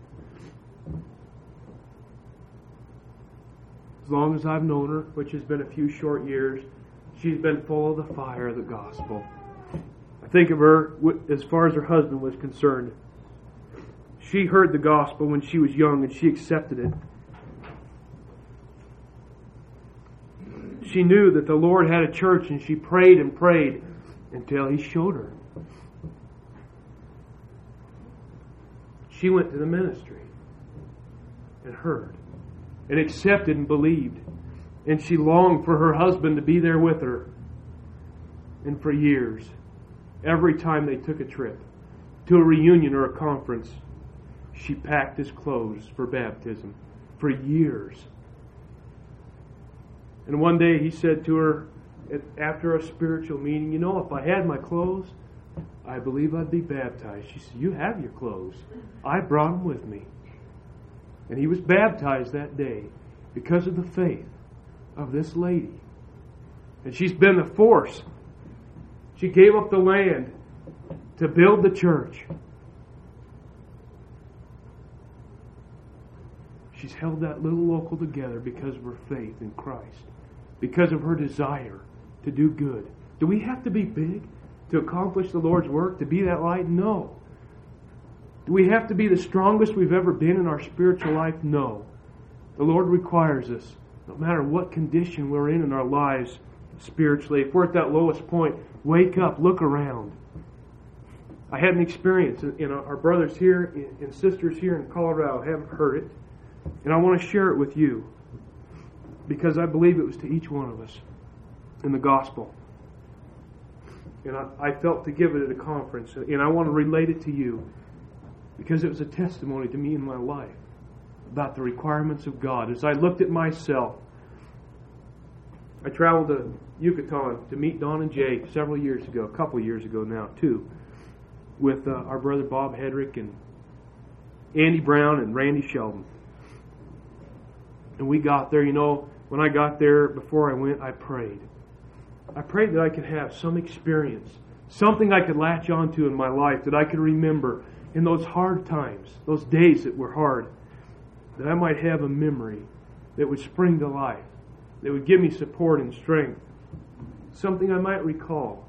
As long as I've known her, which has been a few short years, she's been full of the fire of the gospel. I think of her as far as her husband was concerned. She heard the gospel when she was young and she accepted it. She knew that the Lord had a church and she prayed and prayed until He showed her. She went to the ministry and heard and accepted and believed. And she longed for her husband to be there with her. And for years, every time they took a trip to a reunion or a conference, she packed his clothes for baptism. For years. And one day he said to her, after a spiritual meeting, you know, if I had my clothes, I believe I'd be baptized. She said, you have your clothes. I brought them with me. And he was baptized that day because of the faith of this lady. And she's been the force. She gave up the land to build the church. She's held that little local together because of her faith in Christ. Because of her desire to do good. Do we have to be big to accomplish the Lord's work, to be that light? No. Do we have to be the strongest we've ever been in our spiritual life? No. The Lord requires us, no matter what condition we're in in our lives spiritually, if we're at that lowest point, wake up, look around. I had an experience, and our brothers here and sisters here in Colorado haven't heard it, and I want to share it with you because I believe it was to each one of us in the gospel. And I, I felt to give it at a conference, and I want to relate it to you because it was a testimony to me in my life about the requirements of God. As I looked at myself, I traveled to Yucatan to meet Don and Jay several years ago, a couple of years ago now, too, with uh, our brother Bob Hedrick and Andy Brown and Randy Sheldon. And we got there, you know, when I got there, before I went, I prayed. I prayed that I could have some experience, something I could latch onto in my life that I could remember in those hard times, those days that were hard, that I might have a memory that would spring to life, that would give me support and strength, something I might recall.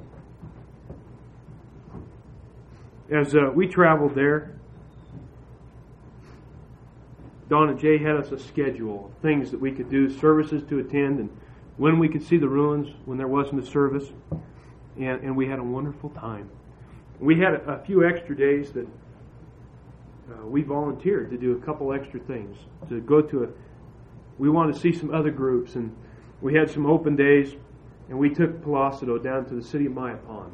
As uh, we traveled there, Don and Jay had us a schedule of things that we could do, services to attend, and when we could see the ruins, when there wasn't a service, and, and we had a wonderful time. We had a, a few extra days that uh, we volunteered to do a couple extra things, to go to a, we wanted to see some other groups, and we had some open days, and we took Placido down to the city of Mayapan.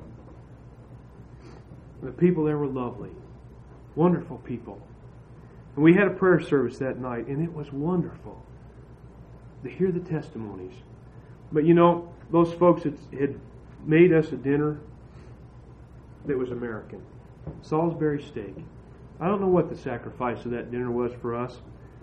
The people there were lovely, wonderful people. And we had a prayer service that night, and it was wonderful to hear the testimonies. But you know, those folks had, had made us a dinner that was American. Salisbury steak. I don't know what the sacrifice of that dinner was for us,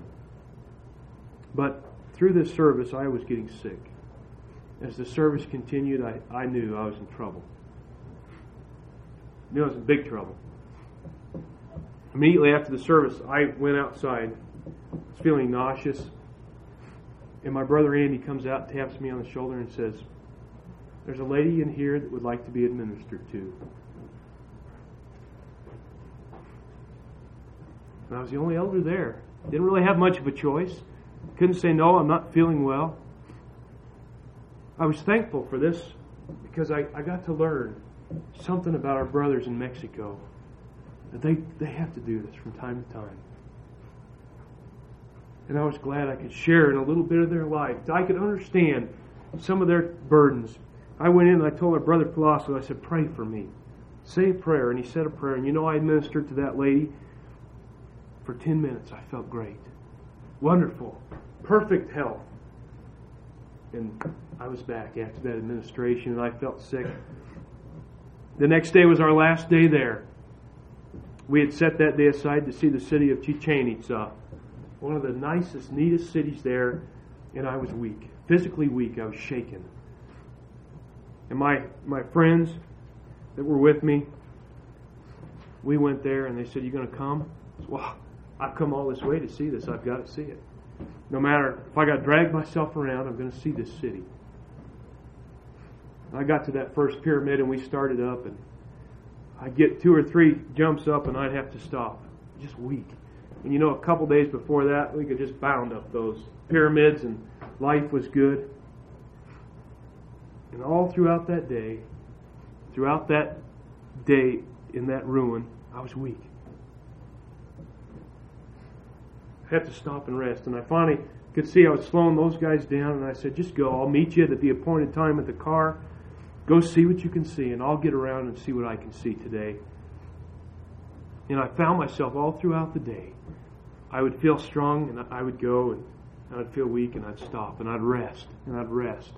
but through this service I was getting sick. As the service continued, I, I knew I was in trouble. I knew I was in big trouble. Immediately after the service, I went outside. I was feeling nauseous. And my brother Andy comes out, taps me on the shoulder and says, "There's a lady in here that would like to be administered to." And I was the only elder there. Didn't really have much of a choice. Couldn't say, "No, I'm not feeling well." I was thankful for this because I, I got to learn something about our brothers in Mexico. That they, they have to do this from time to time. And I was glad I could share in a little bit of their life. I could understand some of their burdens. I went in and I told our brother Palacio, I said, "Pray for me. Say a prayer." And he said a prayer. And you know, I ministered to that lady for ten minutes. I felt great. Wonderful. Perfect health. And I was back after that administration, and I felt sick. The next day was our last day there. We had set that day aside to see the city of Chichen Itza, one of the nicest, neatest cities there, and I was weak, physically weak. I was shaken. And my my friends that were with me, we went there, and they said, "You going to come?" I said, "Well, I've come all this way to see this. I've got to see it. No matter if I got to drag myself around, I'm going to see this city." I got to that first pyramid, and we started up, and I'd get two or three jumps up, and I'd have to stop. Just weak. And you know, a couple days before that, we could just bound up those pyramids, and life was good. And all throughout that day, throughout that day in that ruin, I was weak. I had to stop and rest. And I finally could see I was slowing those guys down, and I said, "Just go. I'll meet you at the appointed time at the car. Go see what you can see, and I'll get around and see what I can see today." And I found myself all throughout the day. I would feel strong, and I would go, and I'd feel weak, and I'd stop, and I'd rest, and I'd rest.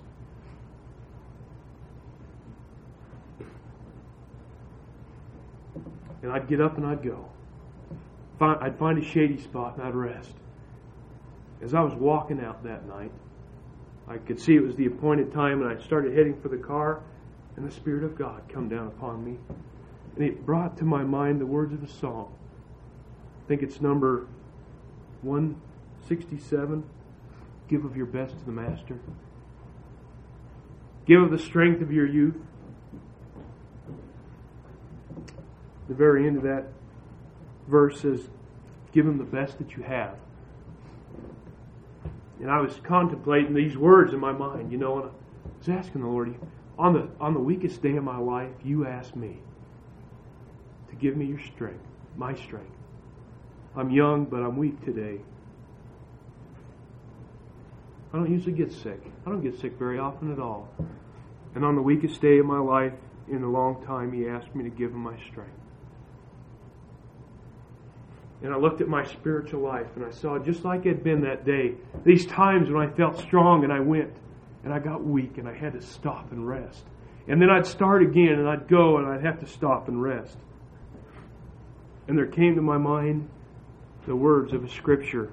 And I'd get up and I'd go. I'd find a shady spot, and I'd rest. As I was walking out that night, I could see it was the appointed time, and I started heading for the car, and the Spirit of God come down upon me. And it brought to my mind the words of a song. I think it's number one sixty-seven. "Give of your best to the Master. Give of the strength of your youth." The very end of that verse says, "Give him the best that you have." And I was contemplating these words in my mind, you know, and I was asking the Lord, on the on the weakest day of my life, you asked me, to give me your strength, my strength. I'm young, but I'm weak today. I don't usually get sick. I don't get sick very often at all. And on the weakest day of my life, in a long time, He asked me to give Him my strength. And I looked at my spiritual life, and I saw, just like it had been that day, these times when I felt strong and I went, and I got weak, and I had to stop and rest. And then I'd start again, and I'd go, and I'd have to stop and rest. And there came to my mind the words of a scripture.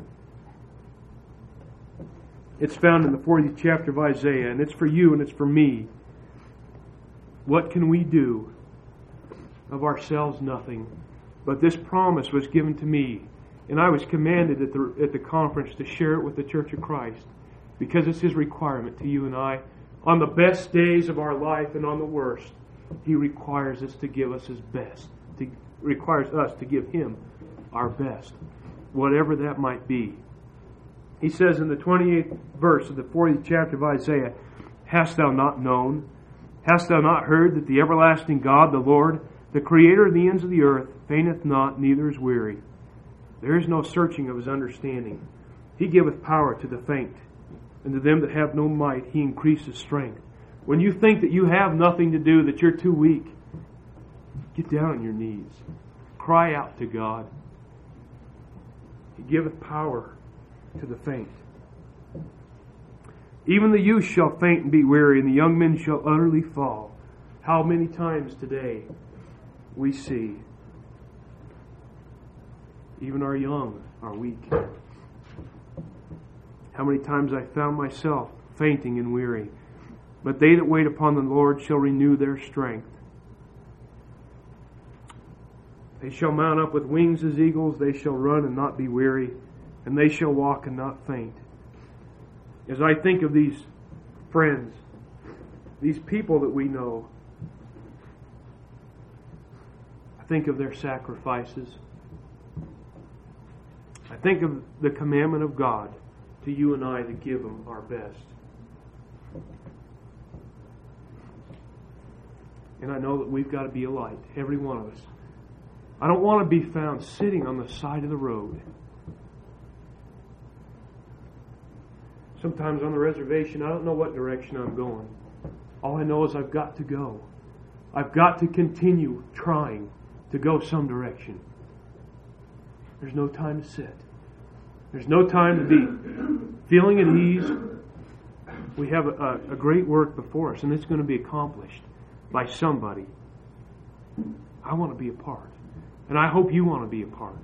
It's found in the fortieth chapter of Isaiah, and it's for you and it's for me. What can we do? Of ourselves, nothing. But this promise was given to me, and I was commanded at the, at the conference to share it with the Church of Christ, because it's His requirement to you and I. On the best days of our life and on the worst, He requires us to give us His best. He requires us to give Him our best, whatever that might be. He says in the twenty-eighth verse of the fortieth chapter of Isaiah, "Hast thou not known? Hast thou not heard that the everlasting God, the Lord, the Creator of the ends of the earth, fainteth not, neither is weary? There is no searching of His understanding. He giveth power to the faint, and to them that have no might He increaseth strength." When you think that you have nothing to do, that you're too weak, get down on your knees. Cry out to God. He giveth power to the faint. Even the youth shall faint and be weary, and the young men shall utterly fall. How many times today we see even our young are weak. How many times I found myself fainting and weary. But they that wait upon the Lord shall renew their strength. They shall mount up with wings as eagles. They shall run and not be weary, and they shall walk and not faint. As I think of these friends, these people that we know, I think of their sacrifices. I think of the commandment of God to you and I to give Him our best. And I know that we've got to be a light, every one of us. I don't want to be found sitting on the side of the road. Sometimes on the reservation, I don't know what direction I'm going. All I know is I've got to go. I've got to continue trying to go some direction. There's no time to sit. There's no time to be feeling at ease. We have a, a great work before us, and it's going to be accomplished by somebody. I want to be a part. And I hope you want to be a part.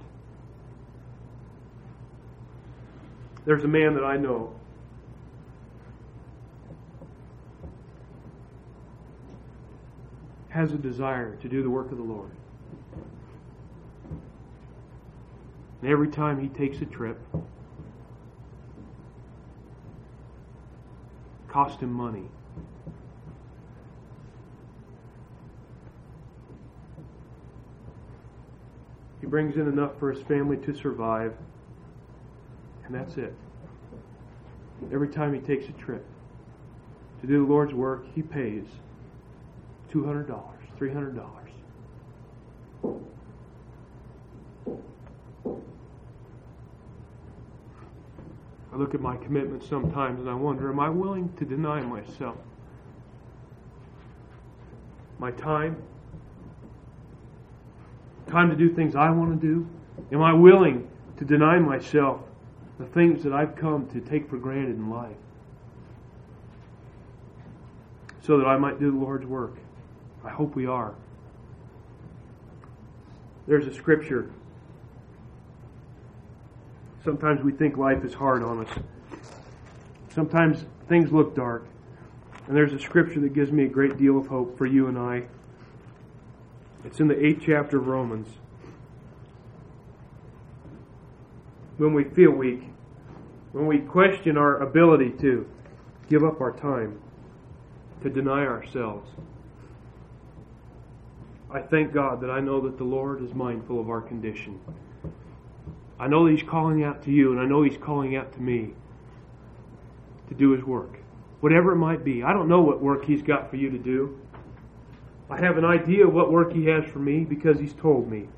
There's a man that I know. Has a desire to do the work of the Lord. And every time he takes a trip, it costs him money. He brings in enough for his family to survive, and that's it. Every time he takes a trip to do the Lord's work, he pays two hundred dollars, three hundred dollars. I look at my commitment sometimes and I wonder, am I willing to deny myself my time? Time to do things I want to do? Am I willing to deny myself the things that I've come to take for granted in life so that I might do the Lord's work? I hope we are. There's a scripture. Sometimes we think life is hard on us. Sometimes things look dark. And there's a scripture that gives me a great deal of hope for you and I. It's in the eighth chapter of Romans. When we feel weak, when we question our ability to give up our time, to deny ourselves, I thank God that I know that the Lord is mindful of our condition. I know that He's calling out to you, and I know He's calling out to me to do His work. Whatever it might be. I don't know what work He's got for you to do. I have an idea of what work He has for me because He's told me.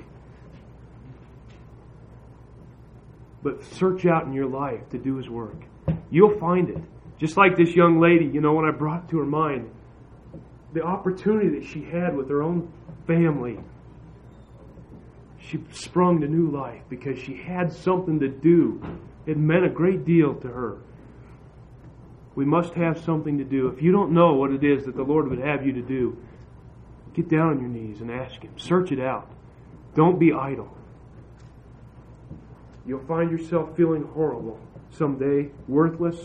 But search out in your life to do His work. You'll find it. Just like this young lady, you know, when I brought to her mind the opportunity that she had with her own family, she sprung to new life because she had something to do. It meant a great deal to her. We must have something to do. If you don't know what it is that the Lord would have you to do, get down on your knees and ask Him. Search it out. Don't be idle. You'll find yourself feeling horrible someday, worthless,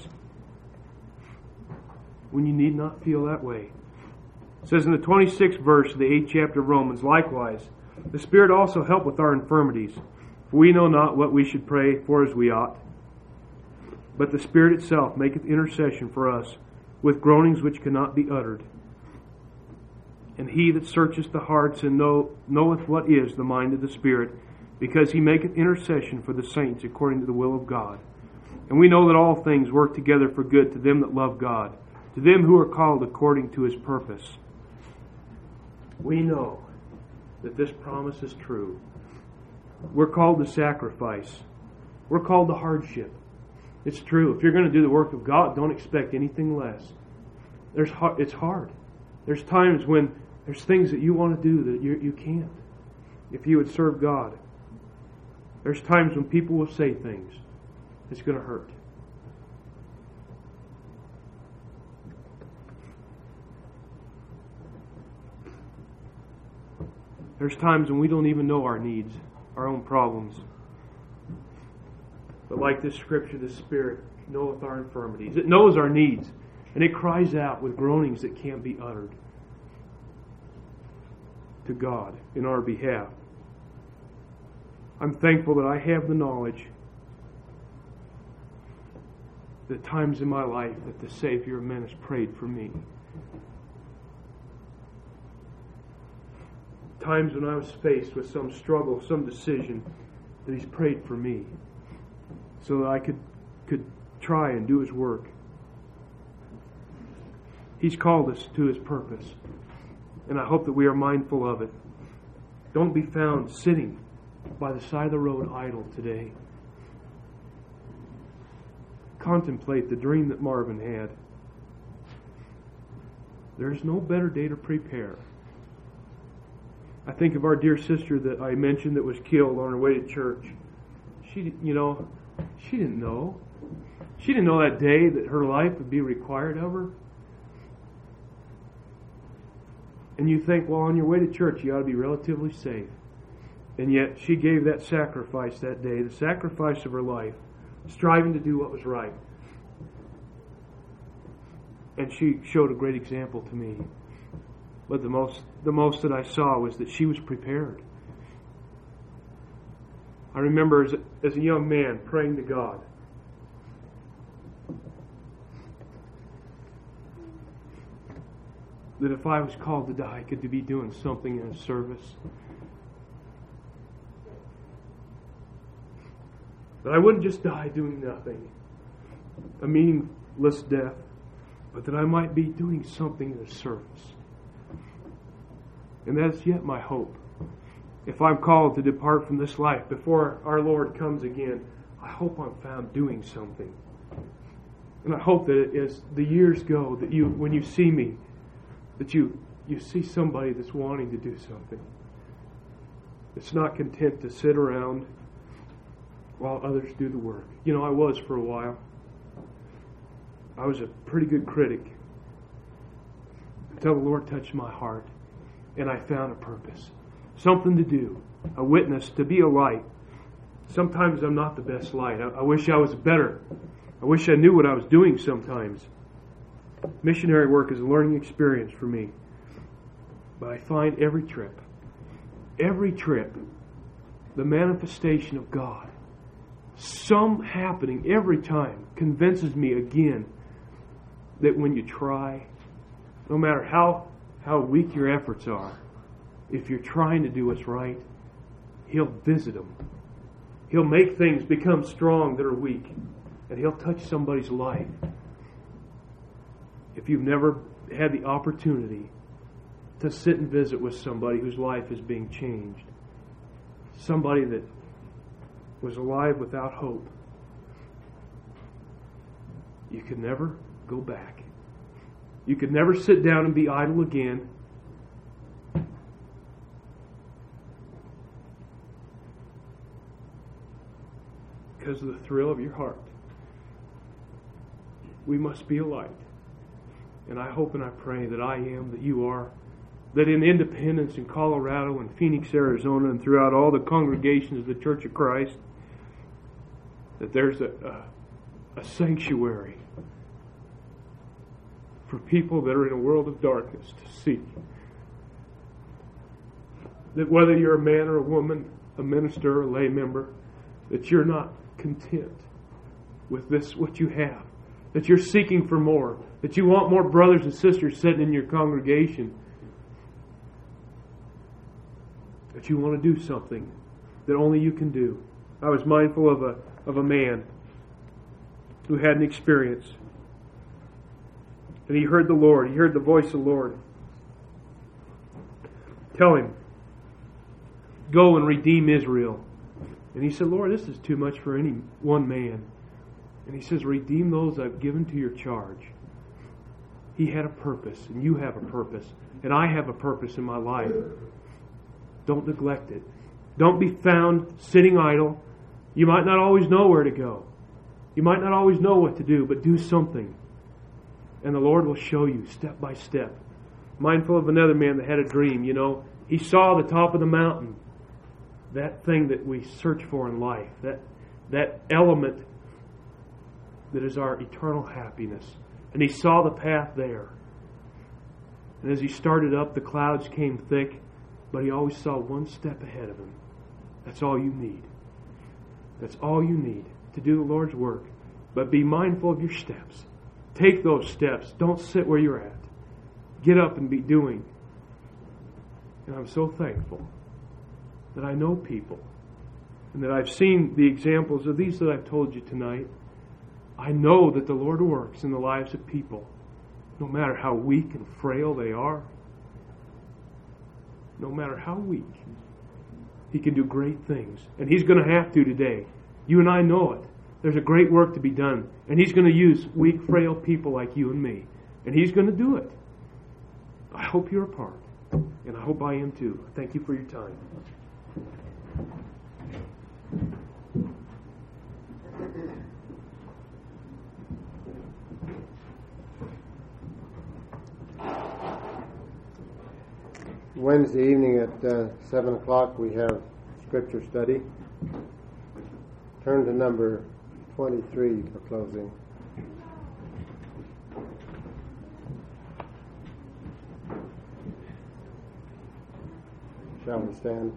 when you need not feel that way. It says in the twenty-sixth verse of the eighth chapter of Romans, likewise, the Spirit also helpeth with our infirmities, for we know not what we should pray for as we ought. But the Spirit itself maketh intercession for us with groanings which cannot be uttered. And He that searcheth the hearts and know, knoweth what is the mind of the Spirit, because He maketh intercession for the saints according to the will of God. And we know that all things work together for good to them that love God, to them who are called according to His purpose. We know that this promise is true. We're called to sacrifice. We're called to hardship. It's true. If you're going to do the work of God, don't expect anything less. There's It's hard. There's times when there's things that you want to do that you, you can't. If you would serve God. There's times when people will say things. It's going to hurt. There's times when we don't even know our needs, our own problems. But like this scripture, the Spirit knoweth our infirmities. It knows our needs. And it cries out with groanings that can't be uttered to God in our behalf. I'm thankful that I have the knowledge, the times in my life that the Savior of men has prayed for me. Times when I was faced with some struggle, some decision, that He's prayed for me so that I could, could try and do His work. He's called us to His purpose, and I hope that we are mindful of it. Don't be found sitting by the side of the road idle today. Contemplate the dream that Marvin had. There's no better day to prepare. I think of our dear sister that I mentioned that was killed on her way to church. She, you know, she didn't know. She didn't know that day that her life would be required of her. And you think, well, on your way to church, you ought to be relatively safe. And yet, she gave that sacrifice that day, the sacrifice of her life, striving to do what was right. And she showed a great example to me. But the most, the most that I saw was that she was prepared. I remember as a, as a young man praying to God. That if I was called to die, I could be doing something in His service. That I wouldn't just die doing nothing, a meaningless death, but that I might be doing something in His service. And that is yet my hope. If I'm called to depart from this life before our Lord comes again, I hope I'm found doing something. And I hope that as the years go, that you, when you see me, that you, you see somebody that's wanting to do something. That's not content to sit around while others do the work. You know, I was for a while. I was a pretty good critic until the Lord touched my heart and I found a purpose. Something to do. A witness, to be a light. Sometimes I'm not the best light. I, I wish I was better. I wish I knew what I was doing sometimes. Missionary work is a learning experience for me. But I find every trip, every trip, the manifestation of God, some happening every time, convinces me again that when you try, no matter how, how weak your efforts are, if you're trying to do what's right, He'll visit them. He'll make things become strong that are weak. And He'll touch somebody's life. If you've never had the opportunity to sit and visit with somebody whose life is being changed. Somebody that was alive without hope. You could never go back. You could never sit down and be idle again. Because of the thrill of your heart. We must be a light. And I hope and I pray that I am, that you are, that in Independence, in Colorado, and Phoenix, Arizona, and throughout all the congregations of the Church of Christ, that there's a, a, a sanctuary for people that are in a world of darkness to see. That whether you're a man or a woman, a minister or a lay member, that you're not content with this, what you have. That you're seeking for more. That you want more brothers and sisters sitting in your congregation. That you want to do something that only you can do. I was mindful of a of a man who had an experience. And he heard the Lord. He heard the voice of the Lord tell him, go and redeem Israel. And he said, Lord, this is too much for any one man. And he says, redeem those I've given to your charge. He had a purpose, and you have a purpose, and I have a purpose in my life. Don't neglect it. Don't be found sitting idle. You might not always know where to go. You might not always know what to do, but do something. And the Lord will show you step by step. Mindful of another man that had a dream, you know. He saw the top of the mountain. That thing that we search for in life. That, that element that is our eternal happiness. And he saw the path there. And as he started up, the clouds came thick, but he always saw one step ahead of him. That's all you need. That's all you need to do the Lord's work. But be mindful of your steps. Take those steps. Don't sit where you're at. Get up and be doing. And I'm so thankful that I know people and that I've seen the examples of these that I've told you tonight. I know that the Lord works in the lives of people, no matter how weak and frail they are. No matter how weak, He can do great things. And He's going to have to today. You and I know it. There's a great work to be done. And He's going to use weak, frail people like you and me. And He's going to do it. I hope you're a part. And I hope I am too. Thank you for your time. Wednesday evening at uh, seven o'clock we have Scripture study. Turn to number twenty-three for closing. Shall we stand?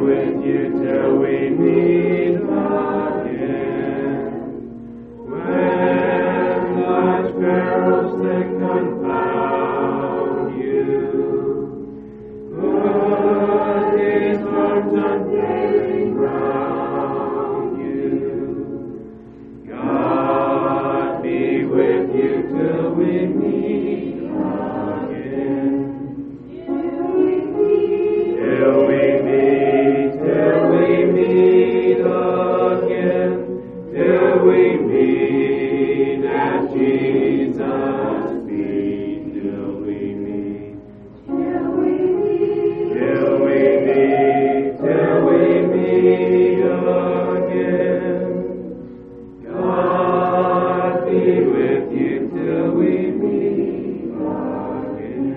with you till we meet again. When life's perils thick confound you, put His arms unfailing round you. God be with you till we meet again. Till we meet, till we meet again, till we meet at Jesus' feet, till we meet, till we meet, till we meet, till we meet again. God be with you till we meet again.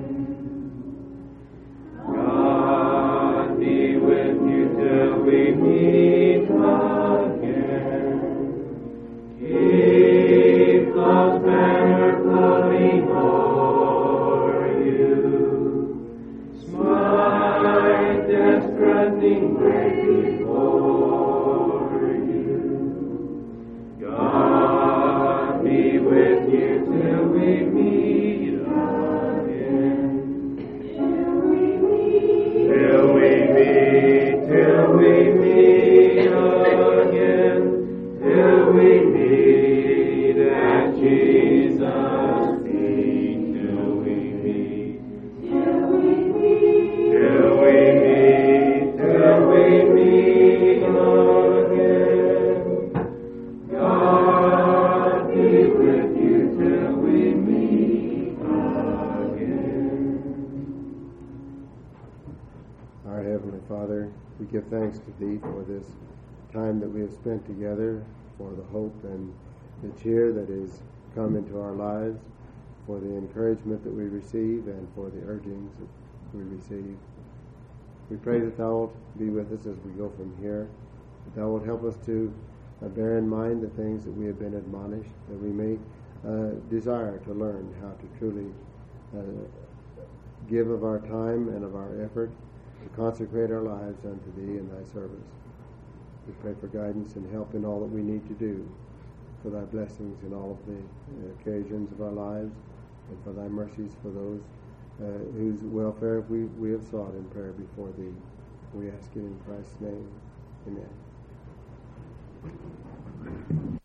God be with you till we meet again. Keep God's banner floating o'er you. Smite death's threatening way before you. God be with you till we meet again. Till we meet, till we meet again, till we meet at Jesus' feet, till we meet, till we meet, till we meet, till we meet again. God be with you till we meet again. Our Heavenly Father, we give thanks to Thee for this time that we have spent together, for the hope and the cheer that has come into our lives, for the encouragement that we receive, and for the urgings that we receive. We pray that Thou wilt be with us as we go from here, that Thou wilt help us to uh, bear in mind the things that we have been admonished, that we may uh, desire to learn how to truly uh, give of our time and of our effort to consecrate our lives unto Thee and Thy service. We pray for guidance and help in all that we need to do, for Thy blessings in all of the uh, occasions of our lives, and for Thy mercies for those uh, whose welfare we, we have sought in prayer before Thee. We ask it in Christ's name. Amen.